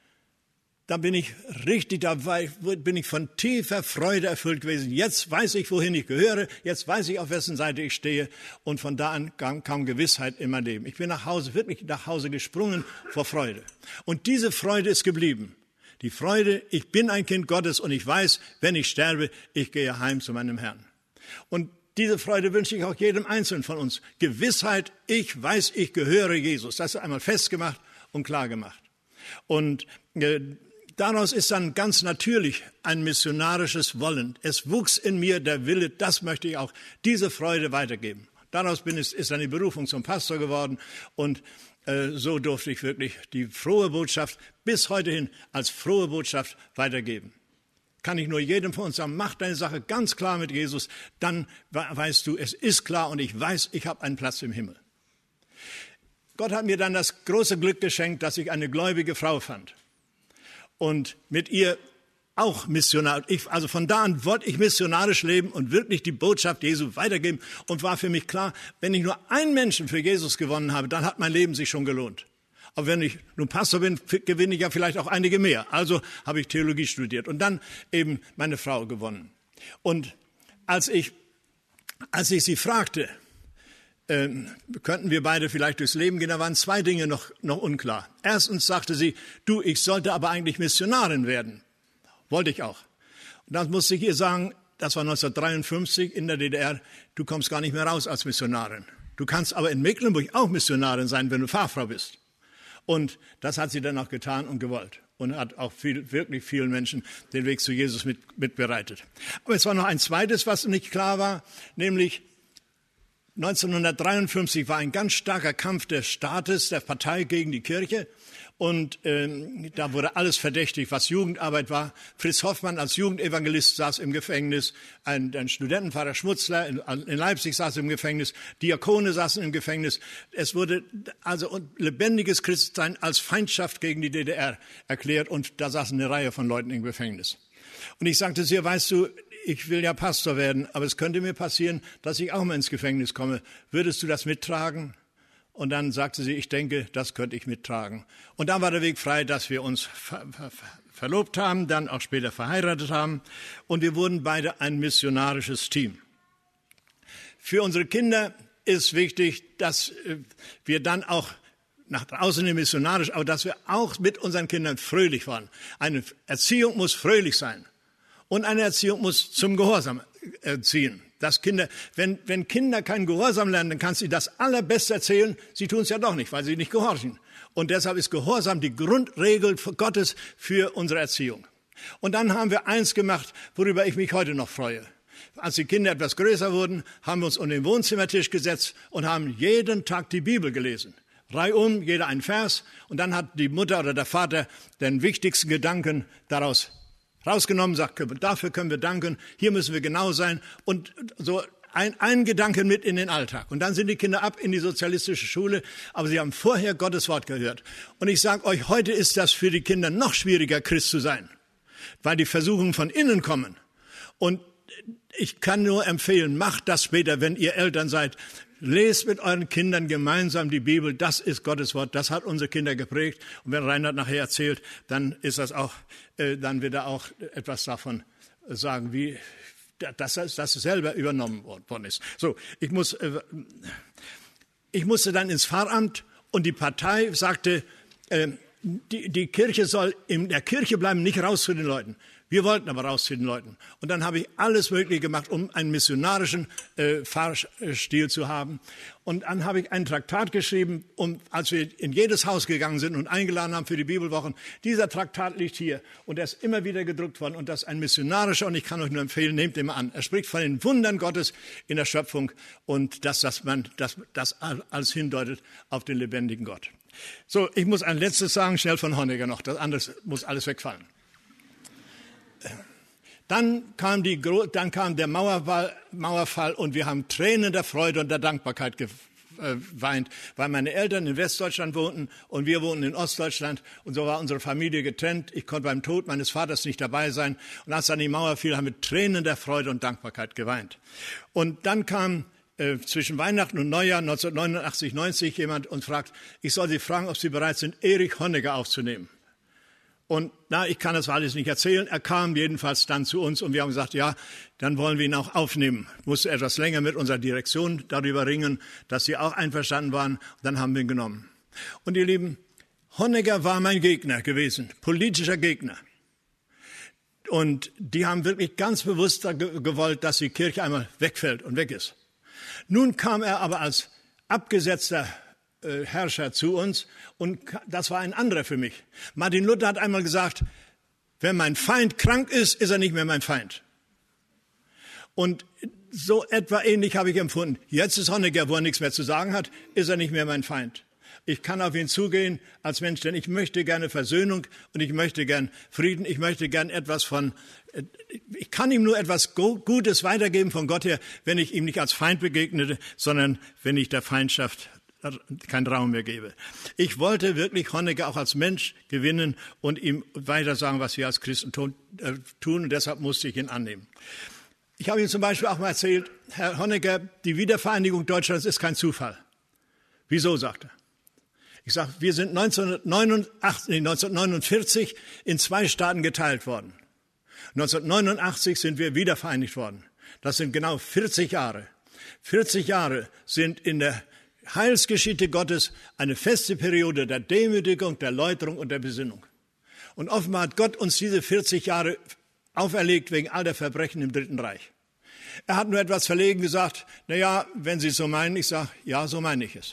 Da bin ich richtig dabei, bin ich von tiefer Freude erfüllt gewesen. Jetzt weiß ich, wohin ich gehöre, jetzt weiß ich, auf wessen Seite ich stehe. Und von da an kam Gewissheit in mein Leben. Ich bin wirklich nach Hause gesprungen vor Freude. Und diese Freude ist geblieben. Die Freude, ich bin ein Kind Gottes und ich weiß, wenn ich sterbe, ich gehe heim zu meinem Herrn. Und diese Freude wünsche ich auch jedem Einzelnen von uns. Gewissheit, ich weiß, ich gehöre Jesus. Das ist einmal festgemacht und klar gemacht. Und daraus ist dann ganz natürlich ein missionarisches Wollen. Es wuchs in mir der Wille, das möchte ich auch, diese Freude weitergeben. Daraus ist dann die Berufung zum Pastor geworden und so durfte ich wirklich die frohe Botschaft bis heute hin als frohe Botschaft weitergeben. Kann ich nur jedem von uns sagen, mach deine Sache ganz klar mit Jesus, dann weißt du, es ist klar und ich weiß, ich habe einen Platz im Himmel. Gott hat mir dann das große Glück geschenkt, dass ich eine gläubige Frau fand und mit ihr auch Missionar. Also von da an wollte ich missionarisch leben und wirklich die Botschaft Jesu weitergeben und war für mich klar, wenn ich nur einen Menschen für Jesus gewonnen habe, dann hat mein Leben sich schon gelohnt. Aber wenn ich nun Pastor bin, gewinne ich ja vielleicht auch einige mehr. Also habe ich Theologie studiert und dann eben meine Frau gewonnen. Und als ich sie fragte, könnten wir beide vielleicht durchs Leben gehen, da waren zwei Dinge noch unklar. Erstens sagte sie, du, ich sollte aber eigentlich Missionarin werden. Wollte ich auch. Und dann musste ich ihr sagen, das war 1953 in der DDR, du kommst gar nicht mehr raus als Missionarin. Du kannst aber in Mecklenburg auch Missionarin sein, wenn du Pfarrfrau bist. Und das hat sie dann auch getan und gewollt. Und hat auch wirklich vielen Menschen den Weg zu Jesus mitbereitet. Aber es war noch ein zweites, was nicht klar war, nämlich 1953 war ein ganz starker Kampf des Staates, der Partei gegen die Kirche. Und da wurde alles verdächtig, was Jugendarbeit war. Fritz Hoffmann als Jugendevangelist saß im Gefängnis, ein Studentenpfarrer Schmutzler in Leipzig saß im Gefängnis, Diakone saßen im Gefängnis. Es wurde also lebendiges Christsein als Feindschaft gegen die DDR erklärt und da saßen eine Reihe von Leuten im Gefängnis. Und ich sagte zu ihr, weißt du, ich will ja Pastor werden, aber es könnte mir passieren, dass ich auch mal ins Gefängnis komme. Würdest du das mittragen? Und dann sagte sie, ich denke, das könnte ich mittragen. Und dann war der Weg frei, dass wir uns verlobt haben, dann auch später verheiratet haben. Und wir wurden beide ein missionarisches Team. Für unsere Kinder ist wichtig, dass wir dann auch nach draußen missionarisch, aber dass wir auch mit unseren Kindern fröhlich waren. Eine Erziehung muss fröhlich sein. Und eine Erziehung muss zum Gehorsam erziehen. Dass Kinder, wenn Kinder keinen Gehorsam lernen, dann kannst du das Allerbeste erzählen. Sie tun es ja doch nicht, weil sie nicht gehorchen. Und deshalb ist Gehorsam die Grundregel Gottes für unsere Erziehung. Und dann haben wir eins gemacht, worüber ich mich heute noch freue. Als die Kinder etwas größer wurden, haben wir uns um den Wohnzimmertisch gesetzt und haben jeden Tag die Bibel gelesen. Reihum, jeder ein Vers. Und dann hat die Mutter oder der Vater den wichtigsten Gedanken daraus rausgenommen, sagt, dafür können wir danken, hier müssen wir genau sein und so ein Gedanken mit in den Alltag. Und dann sind die Kinder ab in die sozialistische Schule, aber sie haben vorher Gottes Wort gehört. Und ich sage euch, heute ist das für die Kinder noch schwieriger, Christ zu sein, weil die Versuchungen von innen kommen. Und ich kann nur empfehlen, macht das später, wenn ihr Eltern seid. Lest mit euren Kindern gemeinsam die Bibel, das ist Gottes Wort, das hat unsere Kinder geprägt. Und wenn Reinhard nachher erzählt, dann ist das auch, dann wird er auch etwas davon sagen, wie dass es selber übernommen worden ist. So, ich musste dann ins Pfarramt und die Partei sagte, die Kirche soll in der Kirche bleiben, nicht raus zu den Leuten. Wir wollten aber raus zu den Leuten. Und dann habe ich alles Mögliche gemacht, um einen missionarischen Fahrstil zu haben. Und dann habe ich ein Traktat geschrieben, als wir in jedes Haus gegangen sind und eingeladen haben für die Bibelwochen. Dieser Traktat liegt hier und er ist immer wieder gedruckt worden. Und das ist ein missionarischer, und ich kann euch nur empfehlen, nehmt den mal an. Er spricht von den Wundern Gottes in der Schöpfung und dass das alles hindeutet auf den lebendigen Gott. So, ich muss ein letztes sagen, schnell von Honecker noch. Das andere muss alles wegfallen. Dann kam der Mauerfall und wir haben Tränen der Freude und der Dankbarkeit geweint, weil meine Eltern in Westdeutschland wohnten und wir wohnten in Ostdeutschland und so war unsere Familie getrennt. Ich konnte beim Tod meines Vaters nicht dabei sein und als dann die Mauer fiel, haben wir Tränen der Freude und Dankbarkeit geweint. Und dann kam zwischen Weihnachten und Neujahr 1989, 90 jemand und fragt, ich soll Sie fragen, ob Sie bereit sind, Erich Honecker aufzunehmen. Und ich kann das alles nicht erzählen. Er kam jedenfalls dann zu uns und wir haben gesagt, ja, dann wollen wir ihn auch aufnehmen. Musste etwas länger mit unserer Direktion darüber ringen, dass sie auch einverstanden waren. Und dann haben wir ihn genommen. Und ihr Lieben, Honecker war mein Gegner gewesen, politischer Gegner. Und die haben wirklich ganz bewusst gewollt, dass die Kirche einmal wegfällt und weg ist. Nun kam er aber als abgesetzter Herrscher zu uns und das war ein anderer für mich. Martin Luther hat einmal gesagt, Wenn mein Feind krank ist, ist er nicht mehr mein Feind. Und so etwa ähnlich habe ich empfunden. Jetzt ist Honecker, wo er nichts mehr zu sagen hat, ist er nicht mehr mein Feind. Ich kann auf ihn zugehen als Mensch, denn ich möchte gerne Versöhnung und ich möchte gern Frieden. Ich möchte gern ich kann ihm nur etwas Gutes weitergeben von Gott her, wenn ich ihm nicht als Feind begegnete, sondern wenn ich der Feindschaft keinen Raum mehr gebe. Ich wollte wirklich Honecker auch als Mensch gewinnen und ihm weiter sagen, was wir als Christen tun und deshalb musste ich ihn annehmen. Ich habe ihm zum Beispiel auch mal erzählt, Herr Honecker, die Wiedervereinigung Deutschlands ist kein Zufall. Wieso, sagt er. Ich sage, wir sind 1949 in 2 Staaten geteilt worden. 1989 sind wir wiedervereinigt worden. Das sind genau 40 Jahre. 40 Jahre sind in der Heilsgeschichte Gottes eine feste Periode der Demütigung, der Läuterung und der Besinnung. Und offenbar hat Gott uns diese 40 Jahre auferlegt wegen all der Verbrechen im Dritten Reich. Er hat nur etwas verlegen gesagt, naja, wenn Sie es so meinen, ich sage, ja, so meine ich es.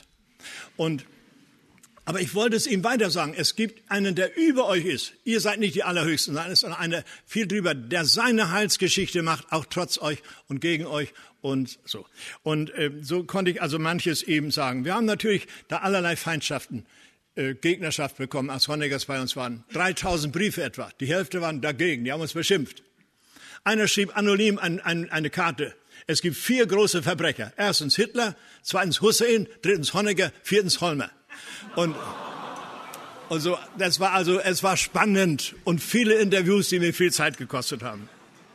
Aber ich wollte es ihm weiter sagen. Es gibt einen, der über euch ist. Ihr seid nicht die Allerhöchsten, sondern einer viel drüber, der seine Heilsgeschichte macht, auch trotz euch und gegen euch und so. Und so konnte ich also manches eben sagen. Wir haben natürlich da allerlei Feindschaften, Gegnerschaft bekommen, als Honeckers bei uns waren. 3000 Briefe etwa. Die Hälfte waren dagegen. Die haben uns beschimpft. Einer schrieb anonym eine Karte. Es gibt 4 große Verbrecher. Erstens Hitler, zweitens Hussein, drittens Honecker, viertens Hollmer. Und so, es war spannend und viele Interviews, die mir viel Zeit gekostet haben.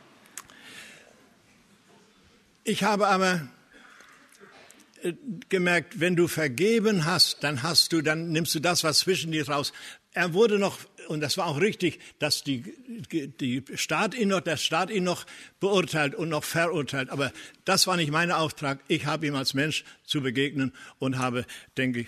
Ich habe aber gemerkt, wenn du vergeben hast, dann nimmst du das, was zwischen dir raus. Er wurde noch, und das war auch richtig, dass der Staat ihn noch beurteilt und noch verurteilt. Aber das war nicht mein Auftrag. Ich habe ihm als Mensch zu begegnen und habe, denke ich,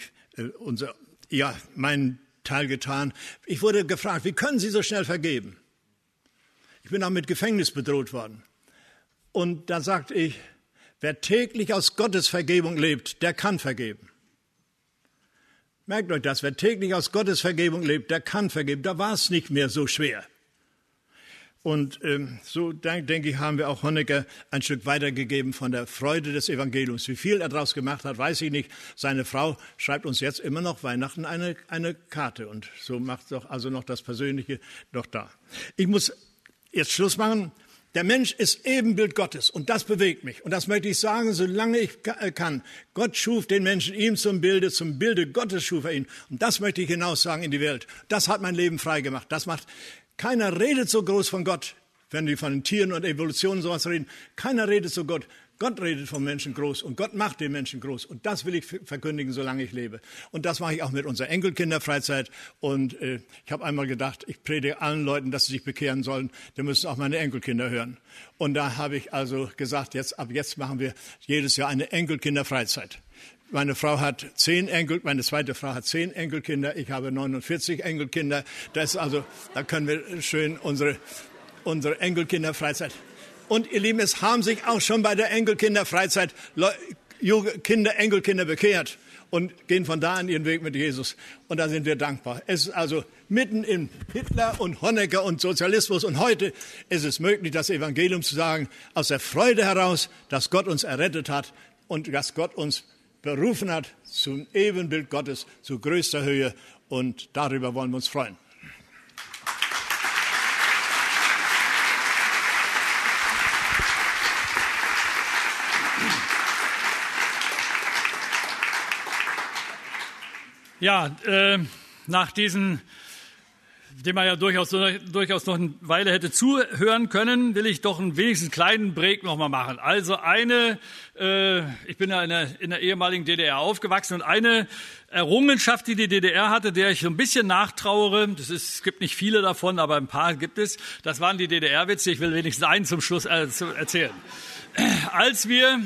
meinen Teil getan. Ich wurde gefragt, wie können Sie so schnell vergeben? Ich bin auch mit Gefängnis bedroht worden. Und da sagte ich, wer täglich aus Gottes Vergebung lebt, der kann vergeben. Merkt euch das, wer täglich aus Gottes Vergebung lebt, der kann vergeben. Da war es nicht mehr so schwer. Und so, denke ich, haben wir auch Honecker ein Stück weitergegeben von der Freude des Evangeliums. Wie viel er daraus gemacht hat, weiß ich nicht. Seine Frau schreibt uns jetzt immer noch Weihnachten eine Karte. Und so macht doch also noch das Persönliche noch da. Ich muss jetzt Schluss machen. Der Mensch ist Ebenbild Gottes und das bewegt mich. Und das möchte ich sagen, solange ich kann. Gott schuf den Menschen ihm zum Bilde Gottes schuf er ihn. Und das möchte ich hinaus sagen in die Welt. Das hat mein Leben frei gemacht. Keiner redet so groß von Gott, wenn wir von den Tieren und Evolution und sowas reden. Keiner redet so Gott. Gott redet vom Menschen groß und Gott macht den Menschen groß. Und das will ich verkündigen, solange ich lebe. Und das mache ich auch mit unserer Enkelkinderfreizeit. Und ich habe einmal gedacht, ich predige allen Leuten, dass sie sich bekehren sollen. Da müssen auch meine Enkelkinder hören. Und da habe ich also gesagt, ab jetzt machen wir jedes Jahr eine Enkelkinderfreizeit. Meine Frau hat 10 Enkel, meine zweite Frau hat 10 Enkelkinder, ich habe 49 Enkelkinder. Da können wir schön unsere Enkelkinderfreizeit. Und ihr Lieben, es haben sich auch schon bei der Enkelkinderfreizeit Enkelkinder bekehrt und gehen von da an ihren Weg mit Jesus. Und da sind wir dankbar. Es ist also mitten in Hitler und Honecker und Sozialismus. Und heute ist es möglich, das Evangelium zu sagen, aus der Freude heraus, dass Gott uns errettet hat und dass Gott uns berufen hat zum Ebenbild Gottes, zu größter Höhe. Und darüber wollen wir uns freuen. Ja, nach diesen, dem man ja durchaus noch eine Weile hätte zuhören können, will ich doch einen wenigstens kleinen Break nochmal machen. Also ich bin ja in der ehemaligen DDR aufgewachsen und eine Errungenschaft, die DDR hatte, der ich so ein bisschen nachtrauere, es gibt nicht viele davon, aber ein paar gibt es, das waren die DDR-Witze. Ich will wenigstens einen zum Schluss erzählen. Als wir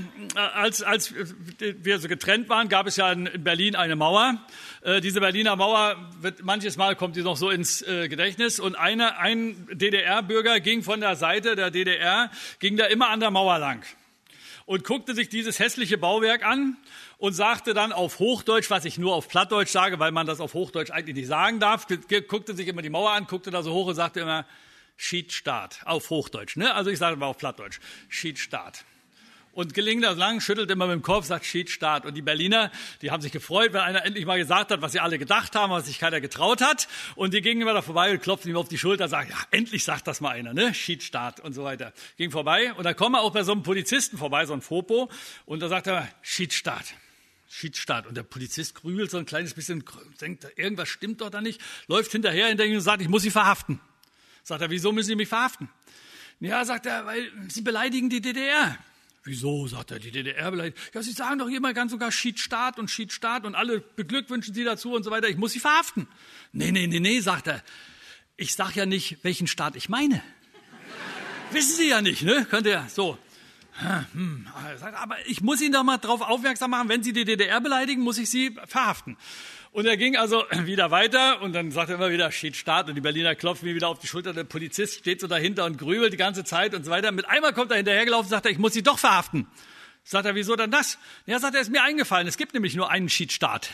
so getrennt waren, gab es ja in Berlin eine Mauer. Diese Berliner Mauer, manches Mal kommt die noch so ins Gedächtnis. Und ein DDR-Bürger ging von der Seite der DDR, ging da immer an der Mauer lang und guckte sich dieses hässliche Bauwerk an und sagte dann auf Hochdeutsch, was ich nur auf Plattdeutsch sage, weil man das auf Hochdeutsch eigentlich nicht sagen darf, guckte sich immer die Mauer an, guckte da so hoch und sagte immer, Schiedstaat, auf Hochdeutsch, ne? Also ich sage mal auf Plattdeutsch, Schiedstaat. Und gelingt das lang, schüttelt immer mit dem Kopf, sagt Schiedstaat. Und die Berliner, die haben sich gefreut, wenn einer endlich mal gesagt hat, was sie alle gedacht haben, was sich keiner getraut hat. Und die gingen immer da vorbei und klopften ihm auf die Schulter und sagen, ja, endlich sagt das mal einer, ne? Schiedstaat und so weiter. Ging vorbei und dann kommen wir auch bei so einem Polizisten vorbei, so ein Fopo. Und da sagt er, Schiedstaat. Schiedstaat. Und der Polizist grübelt so ein kleines bisschen, denkt, irgendwas stimmt doch da nicht, läuft hinterher und sagt, ich muss Sie verhaften. Sagt er, wieso müssen Sie mich verhaften? Ja, sagt er, weil Sie beleidigen die DDR. Wieso, sagt er, die DDR beleidigt? Ja, Sie sagen doch immer ganz sogar Schiedstaat und alle beglückwünschen Sie dazu und so weiter. Ich muss Sie verhaften. Nee, sagt er. Ich sag ja nicht, welchen Staat ich meine. Wissen Sie ja nicht, ne? Könnt ihr so. Aber ich muss Ihnen doch mal darauf aufmerksam machen, wenn Sie die DDR beleidigen, muss ich Sie verhaften. Und er ging also wieder weiter und dann sagt er immer wieder, Schiedstaat, und die Berliner klopfen mir wieder auf die Schulter. Der Polizist steht so dahinter und grübelt die ganze Zeit und so weiter. Mit einmal kommt er hinterhergelaufen und sagt, ich muss Sie doch verhaften. Sagt er, wieso denn das? Ja, sagt er, ist mir eingefallen, es gibt nämlich nur einen Schiedstaat.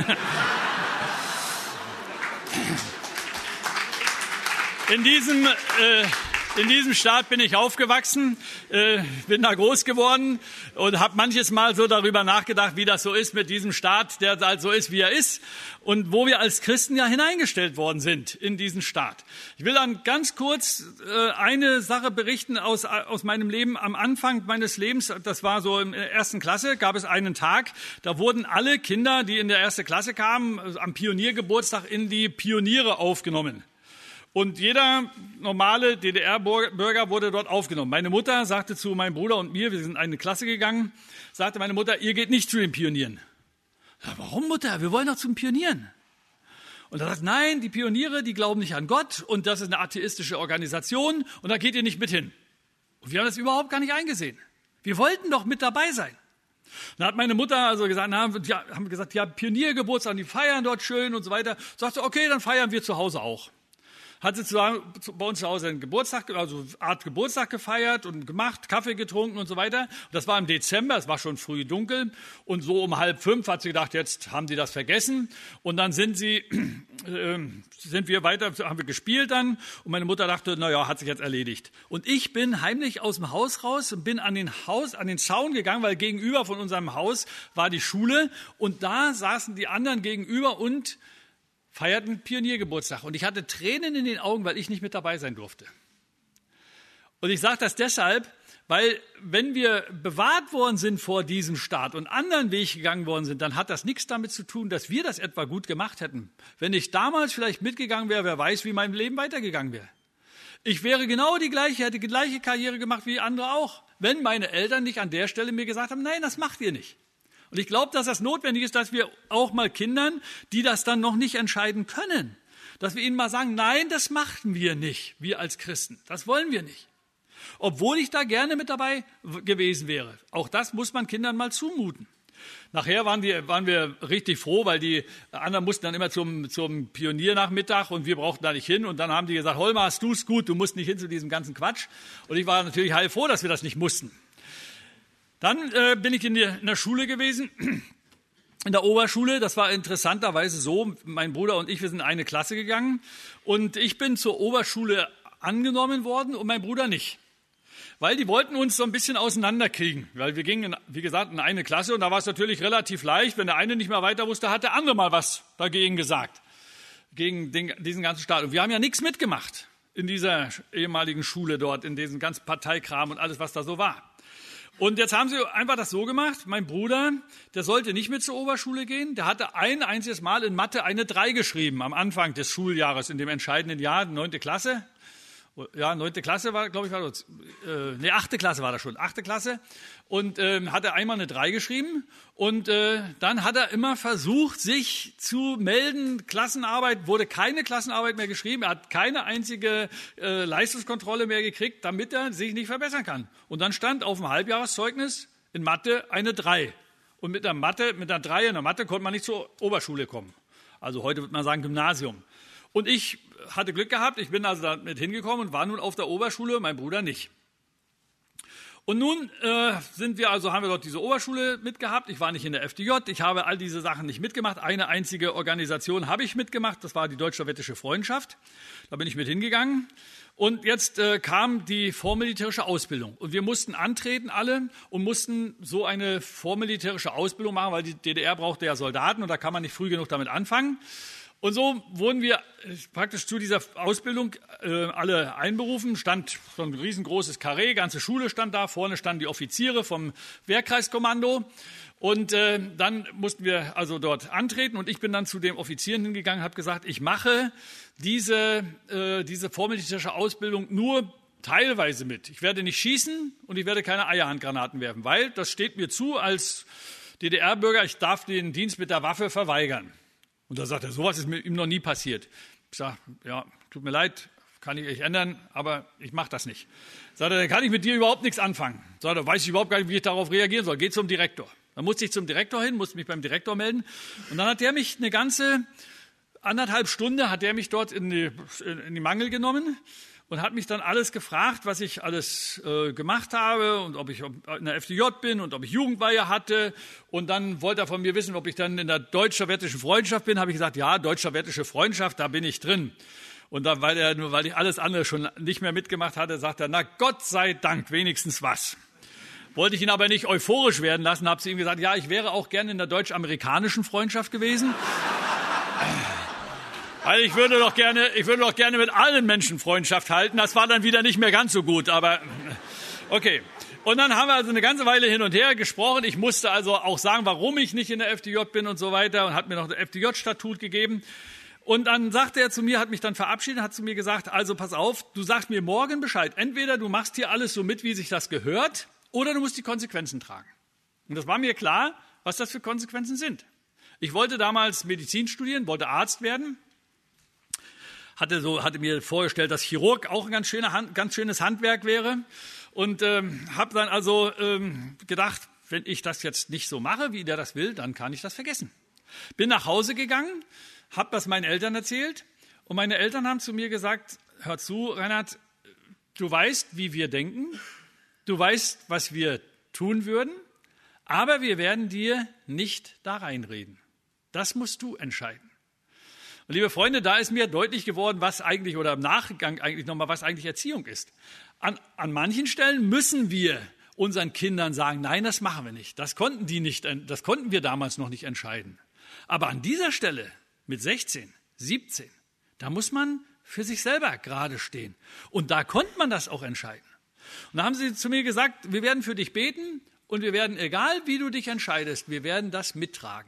In diesem Staat bin ich aufgewachsen, bin da groß geworden und habe manches Mal so darüber nachgedacht, wie das so ist mit diesem Staat, der halt so ist, wie er ist und wo wir als Christen ja hineingestellt worden sind in diesen Staat. Ich will dann ganz kurz eine Sache berichten aus meinem Leben. Am Anfang meines Lebens, das war so in der 1. Klasse, gab es einen Tag, da wurden alle Kinder, die in der 1. Klasse kamen, am Pioniergeburtstag in die Pioniere aufgenommen. Und jeder normale DDR-Bürger wurde dort aufgenommen. Meine Mutter sagte zu meinem Bruder und mir, wir sind in eine Klasse gegangen, sagte meine Mutter, ihr geht nicht zu den Pionieren. Ja, warum, Mutter? Wir wollen doch zu den Pionieren. Und er sagt, nein, die Pioniere, die glauben nicht an Gott und das ist eine atheistische Organisation und da geht ihr nicht mit hin. Und wir haben das überhaupt gar nicht eingesehen. Wir wollten doch mit dabei sein. Dann hat meine Mutter also gesagt, haben gesagt, ja, Pioniergeburtstag, die feiern dort schön und so weiter. Sagte, okay, dann feiern wir zu Hause auch. Hat sie bei uns zu Hause einen Geburtstag, also Art Geburtstag gefeiert und gemacht, Kaffee getrunken und so weiter. Und das war im Dezember, es war schon früh dunkel. Und so um 4:30 hat sie gedacht, jetzt haben sie das vergessen. Und dann haben wir gespielt dann. Und meine Mutter dachte, naja, hat sich jetzt erledigt. Und ich bin heimlich aus dem Haus raus und bin an den Zaun gegangen, weil gegenüber von unserem Haus war die Schule. Und da saßen die anderen gegenüber und feierten Pioniergeburtstag. Und ich hatte Tränen in den Augen, weil ich nicht mit dabei sein durfte. Und ich sage das deshalb, weil wenn wir bewahrt worden sind vor diesem Staat und anderen Weg gegangen worden sind, dann hat das nichts damit zu tun, dass wir das etwa gut gemacht hätten. Wenn ich damals vielleicht mitgegangen wäre, wer weiß, wie mein Leben weitergegangen wäre. Ich wäre hätte die gleiche Karriere gemacht wie andere auch, wenn meine Eltern nicht an der Stelle mir gesagt haben, nein, das macht ihr nicht. Und ich glaube, dass das notwendig ist, dass wir auch mal Kindern, die das dann noch nicht entscheiden können, dass wir ihnen mal sagen, nein, das machen wir nicht, wir als Christen. Das wollen wir nicht. Obwohl ich da gerne mit dabei gewesen wäre. Auch das muss man Kindern mal zumuten. Nachher waren wir richtig froh, weil die anderen mussten dann immer zum Pioniernachmittag und wir brauchten da nicht hin. Und dann haben die gesagt, Holmer, hast du es gut, du musst nicht hin zu diesem ganzen Quatsch. Und ich war natürlich heilfroh, dass wir das nicht mussten. Dann bin ich in der Schule gewesen, in der Oberschule. Das war interessanterweise so, mein Bruder und ich, wir sind in eine Klasse gegangen. Und ich bin zur Oberschule angenommen worden und mein Bruder nicht. Weil die wollten uns so ein bisschen auseinanderkriegen. Weil wir gingen, wie gesagt, in eine Klasse und da war es natürlich relativ leicht. Wenn der eine nicht mehr weiter wusste, hat der andere mal was dagegen gesagt. Gegen diesen ganzen Staat. Und wir haben ja nichts mitgemacht in dieser ehemaligen Schule dort, in diesem ganzen Parteikram und alles, was da so war. Und jetzt haben sie einfach das so gemacht, mein Bruder, der sollte nicht mit zur Oberschule gehen, der hatte ein einziges Mal in Mathe eine 3 geschrieben am Anfang des Schuljahres, in dem entscheidenden Jahr, 9. Klasse. Ja, 9. Klasse war, glaube ich, 8. Klasse war das schon, 8. Klasse. Und hat er einmal eine 3 geschrieben und dann hat er immer versucht, sich zu melden. Klassenarbeit, wurde keine Klassenarbeit mehr geschrieben. Er hat keine einzige Leistungskontrolle mehr gekriegt, damit er sich nicht verbessern kann. Und dann stand auf dem Halbjahreszeugnis in Mathe eine 3. Und mit einer 3 in der Mathe konnte man nicht zur Oberschule kommen. Also heute würde man sagen Gymnasium. Und ich hatte Glück gehabt, ich bin also damit hingekommen und war nun auf der Oberschule, mein Bruder nicht. Und nun haben wir dort diese Oberschule mitgehabt. Ich war nicht in der FDJ, ich habe all diese Sachen nicht mitgemacht. Eine einzige Organisation habe ich mitgemacht, das war die Deutsch-Sowjetische Freundschaft. Da bin ich mit hingegangen. Und jetzt kam die vormilitärische Ausbildung. Und wir mussten antreten alle und mussten so eine vormilitärische Ausbildung machen, weil die DDR brauchte ja Soldaten und da kann man nicht früh genug damit anfangen. Und so wurden wir praktisch zu dieser Ausbildung alle einberufen. Stand so ein riesengroßes Karree, ganze Schule stand da. Vorne standen die Offiziere vom Wehrkreiskommando. Und dann mussten wir also dort antreten. Und ich bin dann zu den Offizieren hingegangen, habe gesagt, ich mache diese vormilitärische Ausbildung nur teilweise mit. Ich werde nicht schießen und ich werde keine Eierhandgranaten werfen, weil das steht mir zu als DDR-Bürger, ich darf den Dienst mit der Waffe verweigern. Und da sagt er, sowas ist ihm noch nie passiert. Ich sage, ja, tut mir leid, kann ich euch ändern, aber ich mache das nicht. Sagt er, dann kann ich mit dir überhaupt nichts anfangen. Sagt er, weiß ich überhaupt gar nicht, wie ich darauf reagieren soll. Geh zum Direktor. Dann musste ich zum Direktor hin, musste mich beim Direktor melden. Und dann hat der mich eine ganze 1,5 Stunden hat der mich dort in die Mangel genommen und hat mich dann alles gefragt, was ich alles gemacht habe und ob ich in der FDJ bin und ob ich Jugendweihe hatte. Und dann wollte er von mir wissen, ob ich dann in der Deutsch-Sowjetischen Freundschaft bin. Habe ich gesagt, ja, Deutsch-Sowjetische Freundschaft, da bin ich drin. Und dann, weil ich alles andere schon nicht mehr mitgemacht hatte, sagt er, na Gott sei Dank, wenigstens was. Wollte ich ihn aber nicht euphorisch werden lassen, habe zu ihm gesagt, ja, ich wäre auch gerne in der deutsch-amerikanischen Freundschaft gewesen. Also ich würde doch gerne mit allen Menschen Freundschaft halten. Das war dann wieder nicht mehr ganz so gut, aber okay. Und dann haben wir also eine ganze Weile hin und her gesprochen. Ich musste also auch sagen, warum ich nicht in der FDJ bin und so weiter und hat mir noch ein FDJ-Statut gegeben. Und dann sagte er zu mir, hat mich dann verabschiedet, hat zu mir gesagt, also pass auf, du sagst mir morgen Bescheid. Entweder du machst hier alles so mit, wie sich das gehört, oder du musst die Konsequenzen tragen. Und das war mir klar, was das für Konsequenzen sind. Ich wollte damals Medizin studieren, wollte Arzt werden. Hatte mir vorgestellt, dass Chirurg auch ein ganz schönes Handwerk wäre und habe dann also gedacht, wenn ich das jetzt nicht so mache, wie der das will, dann kann ich das vergessen. Bin nach Hause gegangen, habe das meinen Eltern erzählt und meine Eltern haben zu mir gesagt, hör zu, Reinhard, du weißt, wie wir denken, du weißt, was wir tun würden, aber wir werden dir nicht da reinreden. Das musst du entscheiden. Und liebe Freunde, da ist mir deutlich geworden, was eigentlich, oder im Nachgang eigentlich nochmal, was eigentlich Erziehung ist. An manchen Stellen müssen wir unseren Kindern sagen, nein, das machen wir nicht. Das konnten wir damals noch nicht entscheiden. Aber an dieser Stelle, mit 16, 17, da muss man für sich selber gerade stehen. Und da konnte man das auch entscheiden. Und da haben sie zu mir gesagt, wir werden für dich beten und wir werden, egal wie du dich entscheidest, wir werden das mittragen.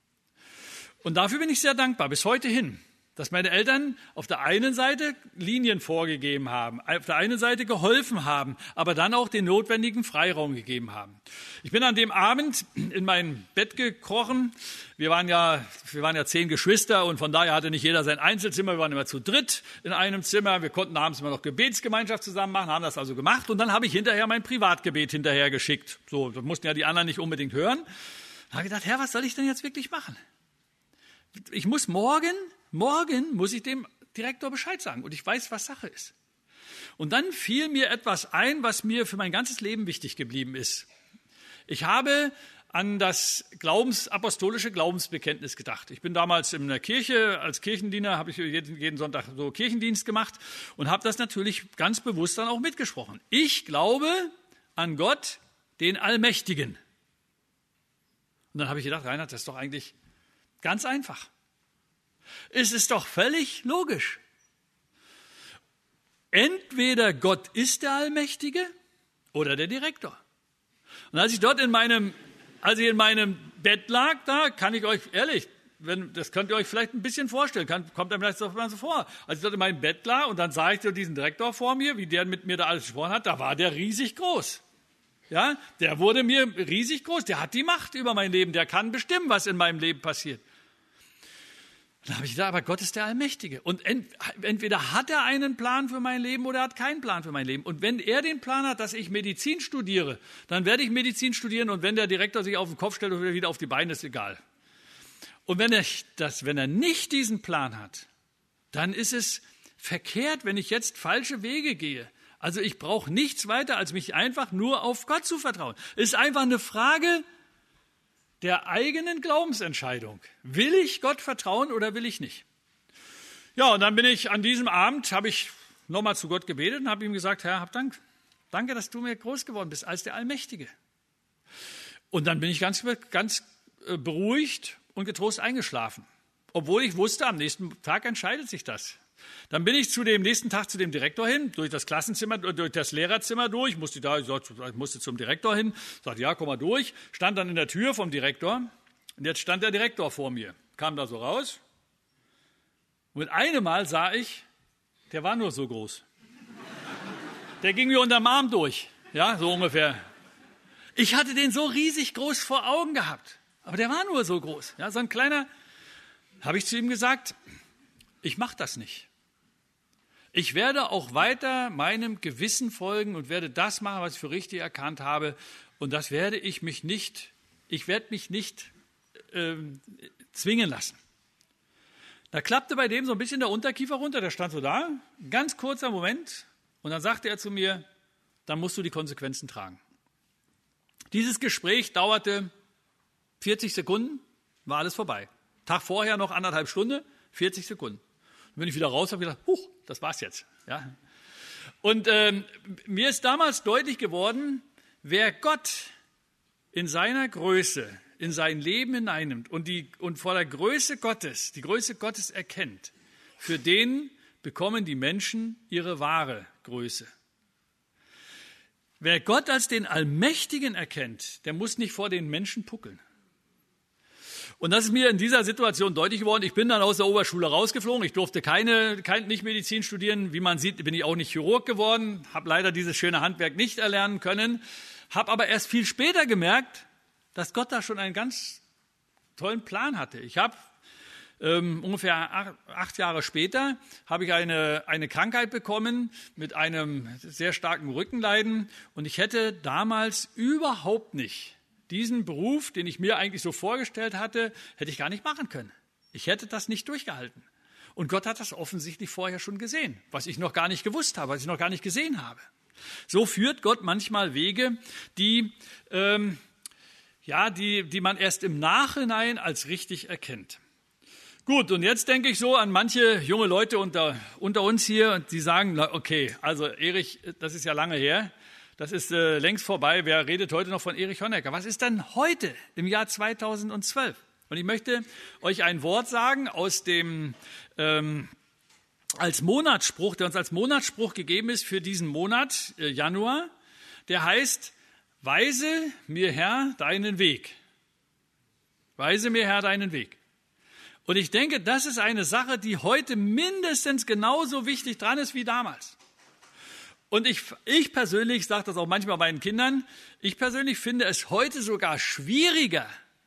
Und dafür bin ich sehr dankbar, bis heute hin, dass meine Eltern auf der einen Seite Linien vorgegeben haben, auf der einen Seite geholfen haben, aber dann auch den notwendigen Freiraum gegeben haben. Ich bin an dem Abend in mein Bett gekrochen. Wir waren ja 10 Geschwister und von daher hatte nicht jeder sein Einzelzimmer. Wir waren immer zu dritt in einem Zimmer. Wir konnten abends immer noch Gebetsgemeinschaft zusammen machen, haben das also gemacht. Und dann habe ich hinterher mein Privatgebet hinterher geschickt. So, das mussten ja die anderen nicht unbedingt hören. Da habe ich gedacht, Herr, was soll ich denn jetzt wirklich machen? Ich muss morgen muss ich dem Direktor Bescheid sagen und ich weiß, was Sache ist. Und dann fiel mir etwas ein, was mir für mein ganzes Leben wichtig geblieben ist. Ich habe an das apostolische Glaubensbekenntnis gedacht. Ich bin damals in der Kirche, als Kirchendiener habe ich jeden Sonntag so Kirchendienst gemacht und habe das natürlich ganz bewusst dann auch mitgesprochen. Ich glaube an Gott, den Allmächtigen. Und dann habe ich gedacht, Reinhard, das ist doch eigentlich ganz einfach. Es ist doch völlig logisch. Entweder Gott ist der Allmächtige oder der Direktor. Und als ich dort in meinem Bett lag, da kann ich euch ehrlich, das könnt ihr euch vielleicht ein bisschen vorstellen, kommt einem vielleicht so vor. Als ich dort in meinem Bett lag und dann sah ich so diesen Direktor vor mir, wie der mit mir da alles gesprochen hat, da war der riesig groß. Ja, der wurde mir riesig groß, der hat die Macht über mein Leben, der kann bestimmen, was in meinem Leben passiert. Dann habe ich gedacht, aber Gott ist der Allmächtige. Und entweder hat er einen Plan für mein Leben oder er hat keinen Plan für mein Leben. Und wenn er den Plan hat, dass ich Medizin studiere, dann werde ich Medizin studieren. Und wenn der Direktor sich auf den Kopf stellt oder wieder auf die Beine, ist egal. Und wenn er nicht diesen Plan hat, dann ist es verkehrt, wenn ich jetzt falsche Wege gehe. Also ich brauche nichts weiter, als mich einfach nur auf Gott zu vertrauen. Es ist einfach eine Frage der eigenen Glaubensentscheidung. Will ich Gott vertrauen oder will ich nicht? Ja, und dann bin ich an diesem Abend, habe ich nochmal zu Gott gebetet und habe ihm gesagt, Herr, hab Dank. Danke, dass du mir groß geworden bist als der Allmächtige. Und dann bin ich ganz beruhigt und getrost eingeschlafen. Obwohl ich wusste, am nächsten Tag entscheidet sich das. Dann bin ich nächsten Tag zu dem Direktor hin, durch das Klassenzimmer, durch das Lehrerzimmer durch, musste zum Direktor hin, sagte, ja, komm mal durch, stand dann in der Tür vom Direktor und jetzt stand der Direktor vor mir, kam da so raus und mit einem Mal sah ich, der war nur so groß. Der ging mir unterm Arm durch, ja, so ungefähr. Ich hatte den so riesig groß vor Augen gehabt, aber der war nur so groß, ja, so ein kleiner. Habe ich zu ihm gesagt, ich mache das nicht. Ich werde auch weiter meinem Gewissen folgen und werde das machen, was ich für richtig erkannt habe. Und das werde ich werde mich nicht zwingen lassen. Da klappte bei dem so ein bisschen der Unterkiefer runter, der stand so da, ein ganz kurzer Moment. Und dann sagte er zu mir, dann musst du die Konsequenzen tragen. Dieses Gespräch dauerte 40 Sekunden, war alles vorbei. Tag vorher noch 1,5 Stunden, 40 Sekunden. Und wenn ich wieder raus habe, habe ich gedacht, das war's jetzt. Ja. Und mir ist damals deutlich geworden, wer Gott in seiner Größe, in sein Leben hineinnimmt und vor der Größe Gottes, die Größe Gottes erkennt, für den bekommen die Menschen ihre wahre Größe. Wer Gott als den Allmächtigen erkennt, der muss nicht vor den Menschen puckeln. Und das ist mir in dieser Situation deutlich geworden. Ich bin dann aus der Oberschule rausgeflogen. Ich durfte nicht Medizin studieren. Wie man sieht, bin ich auch nicht Chirurg geworden. Habe leider dieses schöne Handwerk nicht erlernen können. Habe aber erst viel später gemerkt, dass Gott da schon einen ganz tollen Plan hatte. Ich habe ungefähr 8 Jahre später habe ich eine Krankheit bekommen mit einem sehr starken Rückenleiden. Und ich hätte damals überhaupt nicht diesen Beruf, den ich mir eigentlich so vorgestellt hatte, hätte ich gar nicht machen können. Ich hätte das nicht durchgehalten. Und Gott hat das offensichtlich vorher schon gesehen, was ich noch gar nicht gewusst habe, was ich noch gar nicht gesehen habe. So führt Gott manchmal Wege, die man erst im Nachhinein als richtig erkennt. Gut, und jetzt denke ich so an manche junge Leute unter uns hier, und die sagen, okay, also Erich, das ist ja lange her. Das ist längst vorbei. Wer redet heute noch von Erich Honecker? Was ist denn heute im Jahr 2012? Und ich möchte euch ein Wort sagen aus dem als Monatsspruch, der uns als Monatsspruch gegeben ist für diesen Monat Januar. Der heißt: Weise mir, Herr, deinen Weg. Weise mir, Herr, deinen Weg. Und ich denke, das ist eine Sache, die heute mindestens genauso wichtig dran ist wie damals. Und ich persönlich, sage das auch manchmal meinen Kindern, ich persönlich finde es heute sogar schwieriger,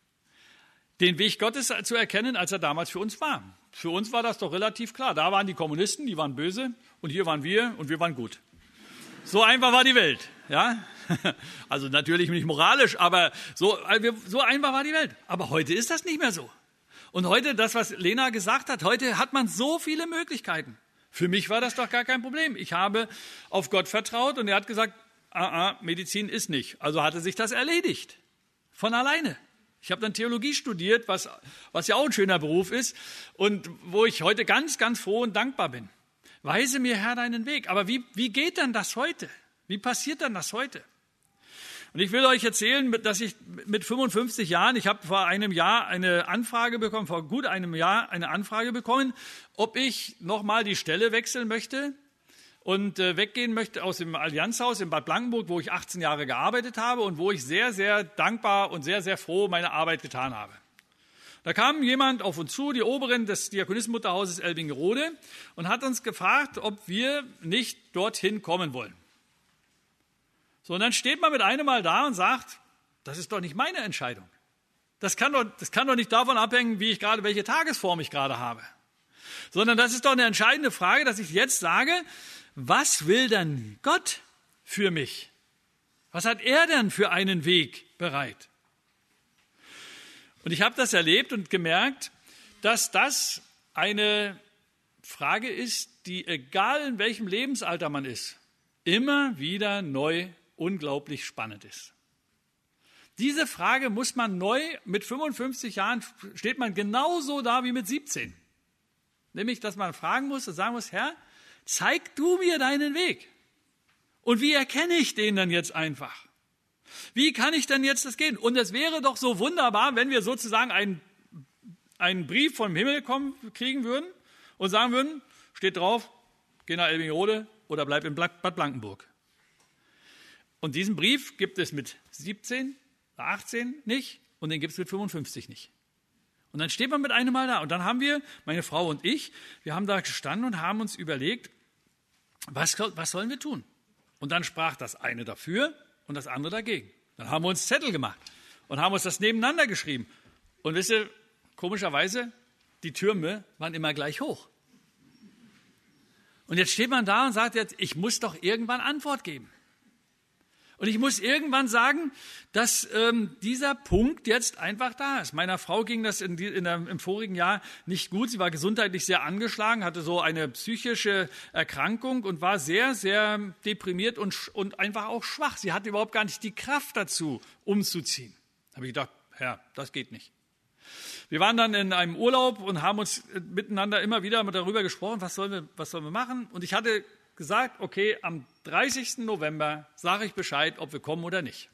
den Weg Gottes zu erkennen, als er damals für uns war. Für uns war das doch relativ klar. Da waren die Kommunisten, die waren böse, und hier waren wir und wir waren gut. So einfach war die Welt. Ja? Also natürlich nicht moralisch, aber so einfach war die Welt. Aber heute ist das nicht mehr so. Und heute, das, was Lena gesagt hat, heute hat man so viele Möglichkeiten. Für mich war das doch gar kein Problem. Ich habe auf Gott vertraut und er hat gesagt, Medizin ist nicht. Also hatte sich das erledigt. Von alleine. Ich habe dann Theologie studiert, was ja auch ein schöner Beruf ist und wo ich heute ganz, ganz froh und dankbar bin. Weise mir, Herr, deinen Weg. Aber wie geht denn das heute? Wie passiert denn das heute? Und ich will euch erzählen, dass ich mit 55 Jahren, ich habe vor gut einem Jahr eine Anfrage bekommen, ob ich nochmal die Stelle wechseln möchte und weggehen möchte aus dem Allianzhaus in Bad Blankenburg, wo ich 18 Jahre gearbeitet habe und wo ich sehr, sehr dankbar und sehr, sehr froh meine Arbeit getan habe. Da kam jemand auf uns zu, die Oberin des Diakonissenmutterhauses Elbingerode, und hat uns gefragt, ob wir nicht dorthin kommen wollen. So, und dann steht man mit einem Mal da und sagt, das ist doch nicht meine Entscheidung. Das kann doch nicht davon abhängen, welche Tagesform ich gerade habe. Sondern das ist doch eine entscheidende Frage, dass ich jetzt sage, was will denn Gott für mich? Was hat er denn für einen Weg bereit? Und ich habe das erlebt und gemerkt, dass das eine Frage ist, die, egal in welchem Lebensalter man ist, immer wieder neu unglaublich spannend ist. Diese Frage muss man neu, mit 55 Jahren steht man genauso da wie mit 17. Nämlich, dass man fragen muss und sagen muss, Herr, zeig du mir deinen Weg. Und wie erkenne ich den dann jetzt einfach? Wie kann ich denn jetzt das gehen? Und es wäre doch so wunderbar, wenn wir sozusagen einen Brief vom Himmel kriegen würden und sagen würden, steht drauf, geh nach Elbingerode oder bleib in Bad Blankenburg. Und diesen Brief gibt es mit 17, 18 nicht und den gibt es mit 55 nicht. Und dann steht man mit einem Mal da und dann haben wir, meine Frau und ich, wir haben da gestanden und haben uns überlegt, was sollen wir tun? Und dann sprach das eine dafür und das andere dagegen. Dann haben wir uns Zettel gemacht und haben uns das nebeneinander geschrieben. Und wisst ihr, komischerweise, die Türme waren immer gleich hoch. Und jetzt steht man da und sagt jetzt, ich muss doch irgendwann Antwort geben. Und ich muss irgendwann sagen, dass dieser Punkt jetzt einfach da ist. Meiner Frau ging das im vorigen Jahr nicht gut. Sie war gesundheitlich sehr angeschlagen, hatte so eine psychische Erkrankung und war sehr, sehr deprimiert und einfach auch schwach. Sie hatte überhaupt gar nicht die Kraft dazu, umzuziehen. Da habe ich gedacht, Herr, das geht nicht. Wir waren dann in einem Urlaub und haben uns miteinander immer wieder darüber gesprochen, was sollen wir machen. Und ich hatte gesagt, okay, am 30. November sage ich Bescheid, ob wir kommen oder nicht.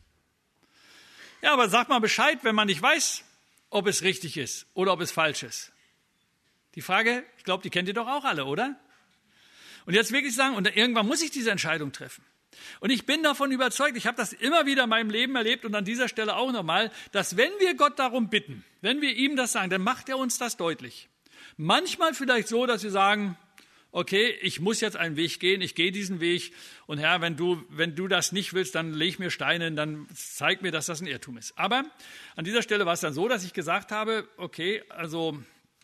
Ja, aber sag mal Bescheid, wenn man nicht weiß, ob es richtig ist oder ob es falsch ist. Die Frage, ich glaube, die kennt ihr doch auch alle, oder? Und jetzt wirklich sagen, und irgendwann muss ich diese Entscheidung treffen. Und ich bin davon überzeugt, ich habe das immer wieder in meinem Leben erlebt und an dieser Stelle auch nochmal, dass wenn wir Gott darum bitten, wenn wir ihm das sagen, dann macht er uns das deutlich. Manchmal vielleicht so, dass wir sagen, okay, ich muss jetzt einen Weg gehen, ich gehe diesen Weg und Herr, wenn du das nicht willst, dann leg mir Steine, dann zeig mir, dass das ein Irrtum ist. Aber an dieser Stelle war es dann so, dass ich gesagt habe, okay, also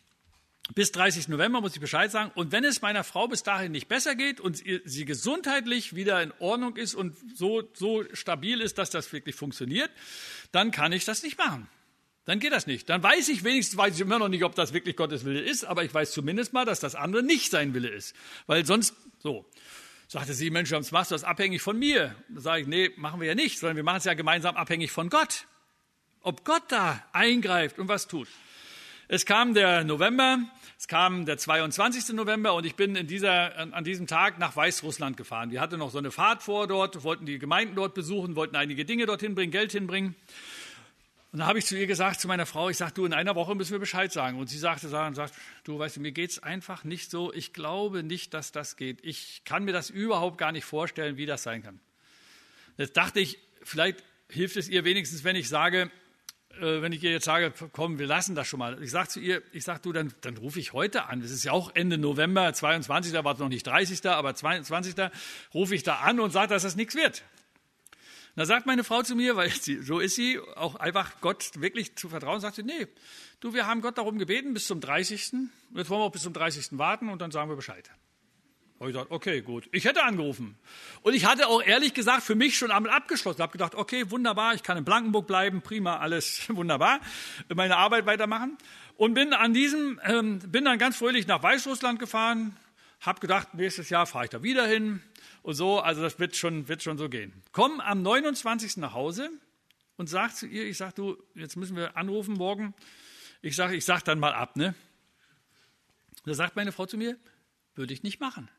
bis 30. November muss ich Bescheid sagen und wenn es meiner Frau bis dahin nicht besser geht und sie gesundheitlich wieder in Ordnung ist und so stabil ist, dass das wirklich funktioniert, dann kann ich das nicht machen. Dann geht das nicht. Dann weiß ich immer noch nicht, ob das wirklich Gottes Wille ist, aber ich weiß zumindest mal, dass das andere nicht sein Wille ist. Weil sonst, so, sagte sie, Mensch, sonst machst du das abhängig von mir. Da sage ich, nee, machen wir ja nicht, sondern wir machen es ja gemeinsam abhängig von Gott. Ob Gott da eingreift und was tut. Es kam der November, es kam der 22. November und ich bin an diesem Tag nach Weißrussland gefahren. Wir hatten noch so eine Fahrt vor dort, wollten die Gemeinden dort besuchen, wollten einige Dinge dorthin bringen, Geld hinbringen. Und dann habe ich zu ihr gesagt, zu meiner Frau, ich sage, du, in einer Woche müssen wir Bescheid sagen. Und sie sagt, du, weißt du, mir geht's einfach nicht so, ich glaube nicht, dass das geht. Ich kann mir das überhaupt gar nicht vorstellen, wie das sein kann. Jetzt dachte ich, vielleicht hilft es ihr wenigstens, wenn ich ihr jetzt sage, komm, wir lassen das schon mal. Ich sage zu ihr, du, dann rufe ich heute an. Es ist ja auch Ende November, 22. war es noch nicht 30., aber 22. rufe ich da an und sage, dass das nichts wird. Da sagt meine Frau zu mir, weil so ist sie, auch einfach Gott wirklich zu vertrauen, sagt sie, nee, du, wir haben Gott darum gebeten bis zum 30. Jetzt wollen wir auch bis zum 30. warten und dann sagen wir Bescheid. Da habe ich gesagt, okay, gut. Ich hätte angerufen. Und ich hatte auch ehrlich gesagt für mich schon einmal abgeschlossen. Ich habe gedacht, okay, wunderbar, ich kann in Blankenburg bleiben, prima, alles wunderbar, meine Arbeit weitermachen. Und bin dann ganz fröhlich nach Weißrussland gefahren, habe gedacht, nächstes Jahr fahre ich da wieder hin. Und so, also das wird schon so gehen. Komm am 29. nach Hause und sag zu ihr, ich sag, du, jetzt müssen wir anrufen morgen. Ich sag dann mal ab, ne? Da sagt meine Frau zu mir, würde ich nicht machen.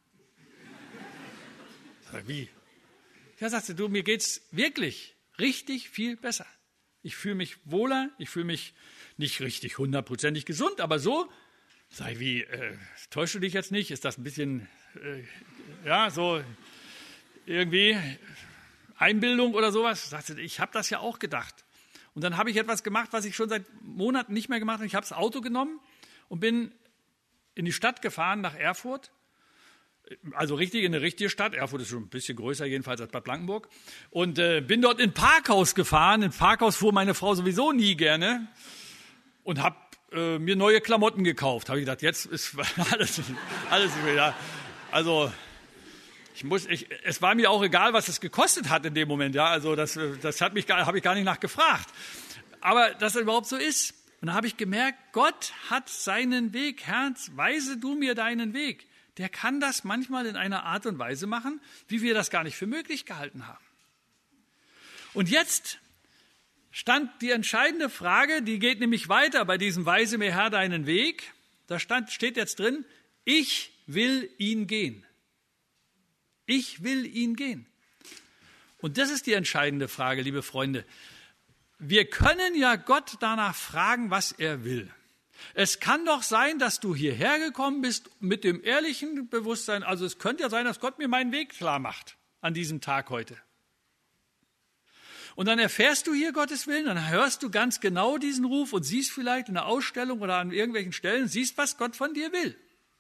Ich sag, wie? Ja, sagt sie, du, mir geht's wirklich richtig viel besser. Ich fühle mich wohler, ich fühle mich nicht richtig 100% gesund, aber so, sag ich, wie, täuschst du dich jetzt nicht? Ist das ein bisschen, so irgendwie Einbildung oder sowas? Sagt sie, ich habe das ja auch gedacht. Und dann habe ich etwas gemacht, was ich schon seit Monaten nicht mehr gemacht habe. Ich habe das Auto genommen und bin in die Stadt gefahren, nach Erfurt. Also richtig in eine richtige Stadt. Erfurt ist schon ein bisschen größer jedenfalls als Bad Blankenburg. Und bin dort in ein Parkhaus gefahren. In ein Parkhaus fuhr meine Frau sowieso nie gerne. Und habe mir neue Klamotten gekauft. Habe ich gedacht, jetzt ist alles wieder. Also es war mir auch egal, was es gekostet hat in dem Moment. Ja, also das habe ich gar nicht nachgefragt. Aber dass es überhaupt so ist. Und da habe ich gemerkt, Gott hat seinen Weg. Herr, weise du mir deinen Weg. der kann das manchmal in einer Art und Weise machen, wie wir das gar nicht für möglich gehalten haben. Und jetzt stand die entscheidende Frage, die geht nämlich weiter bei diesem Weise mir Herr deinen Weg. Da steht jetzt drin, ich will ihn gehen. Ich will ihn gehen. Und das ist die entscheidende Frage, liebe Freunde. Wir können ja Gott danach fragen, was er will. Es kann doch sein, dass du hierher gekommen bist mit dem ehrlichen Bewusstsein. Also es könnte ja sein, dass Gott mir meinen Weg klar macht an diesem Tag heute. Und dann erfährst du hier Gottes Willen, dann hörst du ganz genau diesen Ruf und siehst vielleicht in der Ausstellung oder an irgendwelchen Stellen, siehst, was Gott von dir will.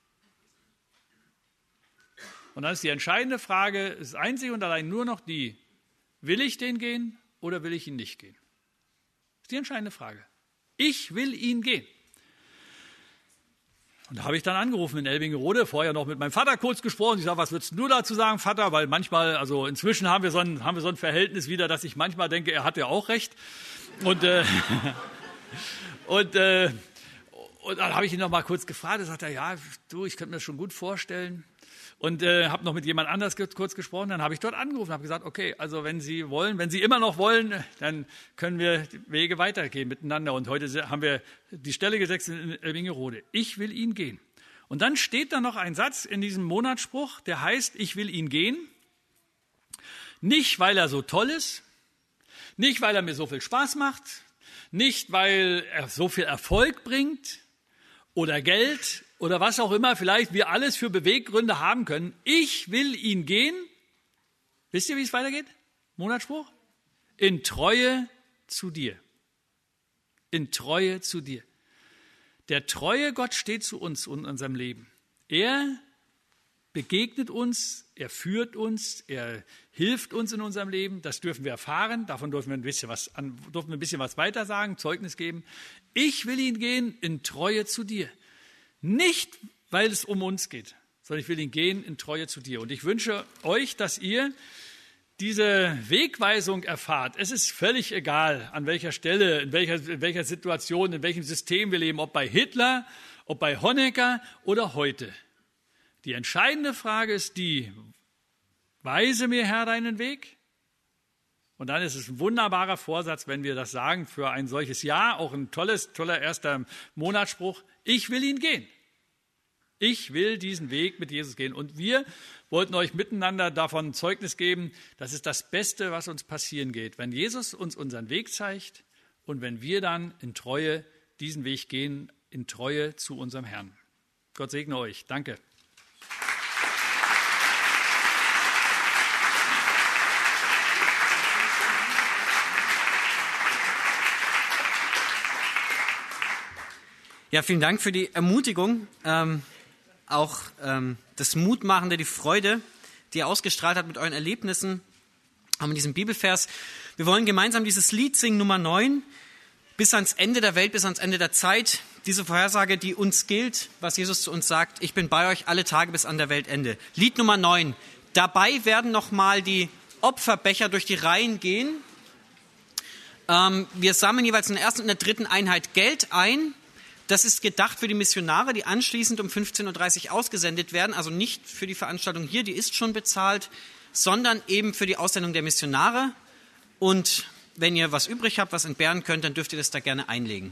Und dann ist die entscheidende Frage, ist einzig und allein nur noch die, will ich den gehen oder will ich ihn nicht gehen? Das ist die entscheidende Frage. Ich will ihn gehen. Und da habe ich dann angerufen in Elbingerode, vorher noch mit meinem Vater kurz gesprochen. Ich sage, was würdest du dazu sagen, Vater? Weil manchmal, also inzwischen haben wir so ein Verhältnis wieder, dass ich manchmal denke, er hat ja auch recht. Und dann habe ich ihn noch mal kurz gefragt. Er sagt, ja, du, ich könnte mir das schon gut vorstellen. Und habe noch mit jemand anders kurz gesprochen. Dann habe ich dort angerufen und habe gesagt, okay, also wenn Sie immer noch wollen, dann können wir die Wege weitergehen miteinander. Und heute haben wir die Stelle gesetzt in Elbingerode. Ich will ihn gehen. Und dann steht da noch ein Satz in diesem Monatsspruch, der heißt, ich will ihn gehen. Nicht, weil er so toll ist, nicht, weil er mir so viel Spaß macht, nicht, weil er so viel Erfolg bringt oder Geld oder was auch immer vielleicht wir alles für Beweggründe haben können. Ich will ihn gehen. Wisst ihr, wie es weitergeht? Monatsspruch? In Treue zu dir. In Treue zu dir. Der treue Gott steht zu uns in unserem Leben. Er begegnet uns, er führt uns, er hilft uns in unserem Leben. Das dürfen wir erfahren. Davon dürfen wir ein bisschen was weiter sagen, Zeugnis geben. Ich will ihn gehen in Treue zu dir. Nicht, weil es um uns geht, sondern ich will ihn gehen in Treue zu dir. Und ich wünsche euch, dass ihr diese Wegweisung erfahrt. Es ist völlig egal, an welcher Stelle, in welcher Situation, in welchem System wir leben, ob bei Hitler, ob bei Honecker oder heute. Die entscheidende Frage ist die, weise mir Herr deinen Weg. Und dann ist es ein wunderbarer Vorsatz, wenn wir das sagen für ein solches Jahr, auch ein toller erster Monatsspruch. Ich will ihn gehen. Ich will diesen Weg mit Jesus gehen. Und wir wollten euch miteinander davon Zeugnis geben, das ist das Beste, was uns passieren geht, wenn Jesus uns unseren Weg zeigt und wenn wir dann in Treue diesen Weg gehen, in Treue zu unserem Herrn. Gott segne euch. Danke. Ja, vielen Dank für die Ermutigung, auch das Mutmachende, die Freude, die ihr ausgestrahlt habt mit euren Erlebnissen, auch mit diesem Bibelvers. Wir wollen gemeinsam dieses Lied singen, Nummer 9, bis ans Ende der Welt, bis ans Ende der Zeit. Diese Vorhersage, die uns gilt, was Jesus zu uns sagt, ich bin bei euch alle Tage bis an der Weltende. Lied Nummer 9. Dabei werden nochmal die Opferbecher durch die Reihen gehen. Wir sammeln jeweils in der ersten und in der dritten Einheit Geld ein. Das ist gedacht für die Missionare, die anschließend um 15.30 Uhr ausgesendet werden. Also nicht für die Veranstaltung hier, die ist schon bezahlt, sondern eben für die Aussendung der Missionare. Und wenn ihr was übrig habt, was entbehren könnt, dann dürft ihr das da gerne einlegen.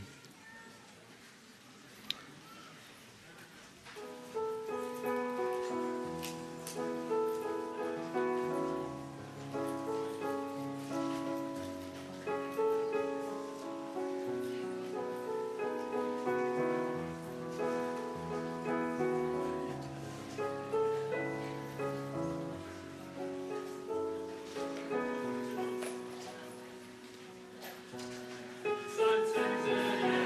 Sonst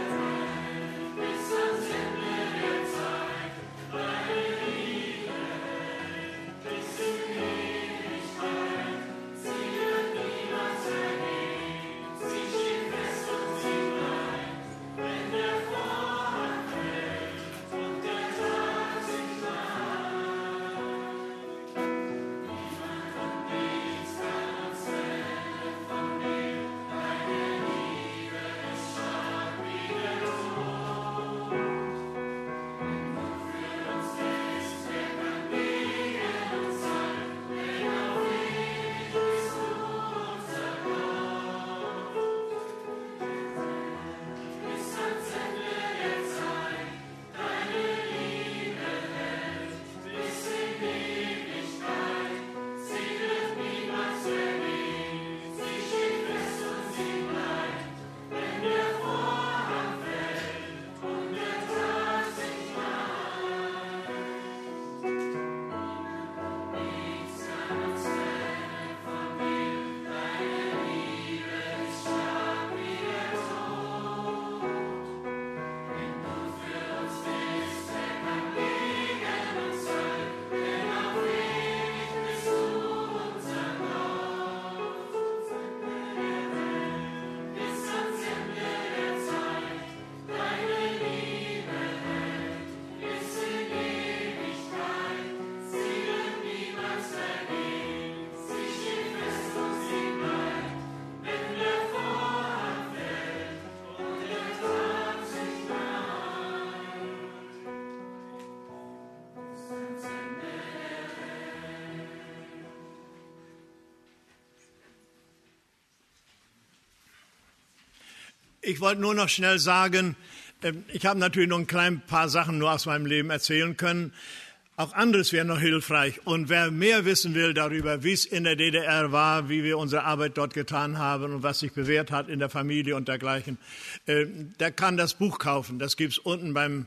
Ich wollte nur noch schnell sagen, ich habe natürlich noch ein klein paar Sachen nur aus meinem Leben erzählen können. Auch anderes wäre noch hilfreich. Und wer mehr wissen will darüber, wie es in der DDR war, wie wir unsere Arbeit dort getan haben und was sich bewährt hat in der Familie und dergleichen, der kann das Buch kaufen. Das gibt es unten beim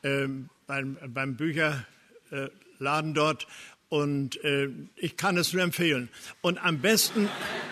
Bücherladen dort. Und ich kann es nur empfehlen. Und am besten,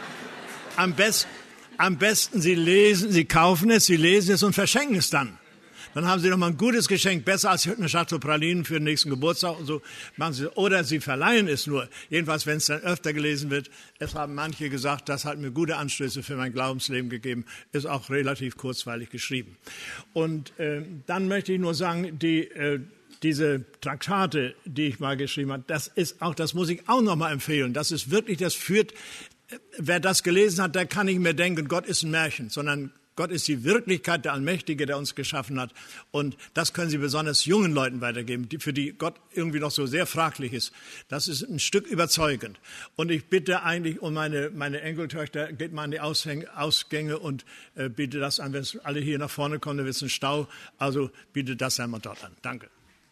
Sie kaufen es, Sie lesen es und verschenken es dann. Dann haben Sie noch mal ein gutes Geschenk, besser als eine Schachtel Pralinen für den nächsten Geburtstag und so machen Sie. Oder Sie verleihen es nur. Jedenfalls, wenn es dann öfter gelesen wird. Es haben manche gesagt, das hat mir gute Anstöße für mein Glaubensleben gegeben. Ist auch relativ kurzweilig geschrieben. Und dann möchte ich nur sagen, diese Traktate, die ich mal geschrieben habe, das muss ich auch noch mal empfehlen. Das ist wirklich, das führt, wer das gelesen hat, der kann nicht mehr denken, Gott ist ein Märchen, sondern Gott ist die Wirklichkeit, der Allmächtige, der uns geschaffen hat. Und das können Sie besonders jungen Leuten weitergeben, für die Gott irgendwie noch so sehr fraglich ist. Das ist ein Stück überzeugend. Und ich bitte eigentlich um meine Enkeltöchter, geht mal an die Ausgänge und biete das an, wenn alle hier nach vorne kommen, dann wird es ein Stau. Also biete das einmal dort an. Danke.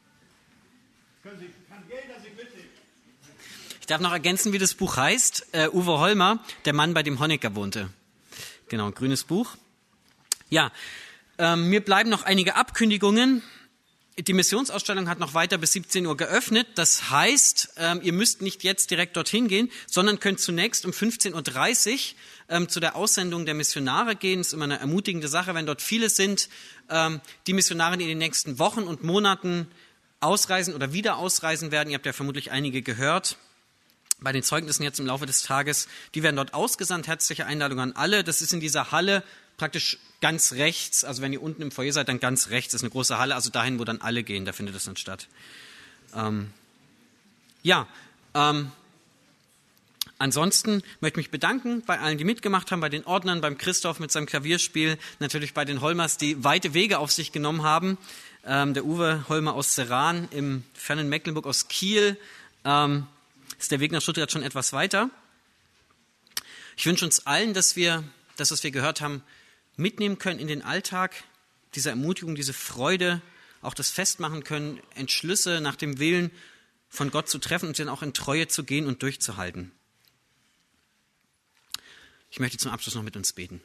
Ich darf noch ergänzen, wie das Buch heißt. Uwe Holmer, der Mann, bei dem Honecker wohnte. Genau, grünes Buch. Ja, mir bleiben noch einige Abkündigungen. Die Missionsausstellung hat noch weiter bis 17 Uhr geöffnet. Das heißt, ihr müsst nicht jetzt direkt dorthin gehen, sondern könnt zunächst um 15.30 Uhr zu der Aussendung der Missionare gehen. Das ist immer eine ermutigende Sache, wenn dort viele sind. Die Missionare, die in den nächsten Wochen und Monaten ausreisen oder wieder ausreisen werden, ihr habt ja vermutlich einige gehört, bei den Zeugnissen jetzt im Laufe des Tages, die werden dort ausgesandt. Herzliche Einladung an alle. Das ist in dieser Halle praktisch ganz rechts, also wenn ihr unten im Foyer seid, dann ganz rechts, das ist eine große Halle, also dahin, wo dann alle gehen, da findet das dann statt. Ansonsten möchte ich mich bedanken bei allen, die mitgemacht haben, bei den Ordnern, beim Christoph mit seinem Klavierspiel, natürlich bei den Holmers, die weite Wege auf sich genommen haben. Der Uwe Holmer aus Seran, im fernen Mecklenburg aus Kiel, ist der Weg nach Stuttgart schon etwas weiter. Ich wünsche uns allen, dass wir das, was wir gehört haben, mitnehmen können in den Alltag, diese Ermutigung, diese Freude, auch das Festmachen können, Entschlüsse nach dem Willen von Gott zu treffen und dann auch in Treue zu gehen und durchzuhalten. Ich möchte zum Abschluss noch mit uns beten.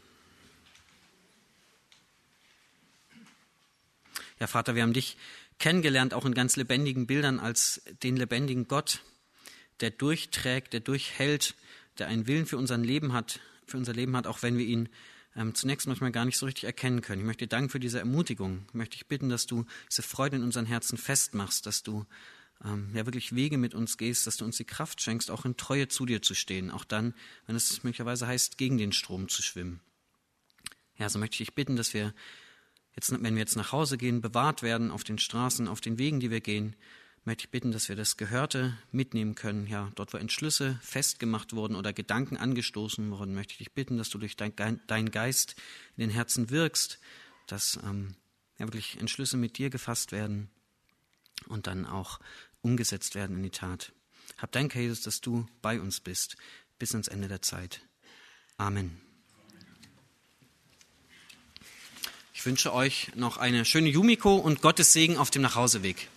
Ja, Vater, wir haben dich kennengelernt, auch in ganz lebendigen Bildern, als den lebendigen Gott, der durchträgt, der durchhält, der einen Willen für unser Leben hat, auch wenn wir ihn zunächst manchmal gar nicht so richtig erkennen können. Ich möchte dir danken für diese Ermutigung. Ich möchte dich bitten, dass du diese Freude in unseren Herzen festmachst, dass du wirklich Wege mit uns gehst, dass du uns die Kraft schenkst, auch in Treue zu dir zu stehen, auch dann, wenn es möglicherweise heißt, gegen den Strom zu schwimmen. Ja, so möchte ich dich bitten, dass wir jetzt, wenn wir jetzt nach Hause gehen, bewahrt werden auf den Straßen, auf den Wegen, die wir gehen, möchte ich bitten, dass wir das Gehörte mitnehmen können. Ja, dort, wo Entschlüsse festgemacht wurden oder Gedanken angestoßen wurden, möchte ich dich bitten, dass du durch deinen Geist in den Herzen wirkst, dass wirklich Entschlüsse mit dir gefasst werden und dann auch umgesetzt werden in die Tat. Hab Dank, Herr Jesus, dass du bei uns bist, bis ans Ende der Zeit. Amen. Ich wünsche euch noch eine schöne Yumiko und Gottes Segen auf dem Nachhauseweg.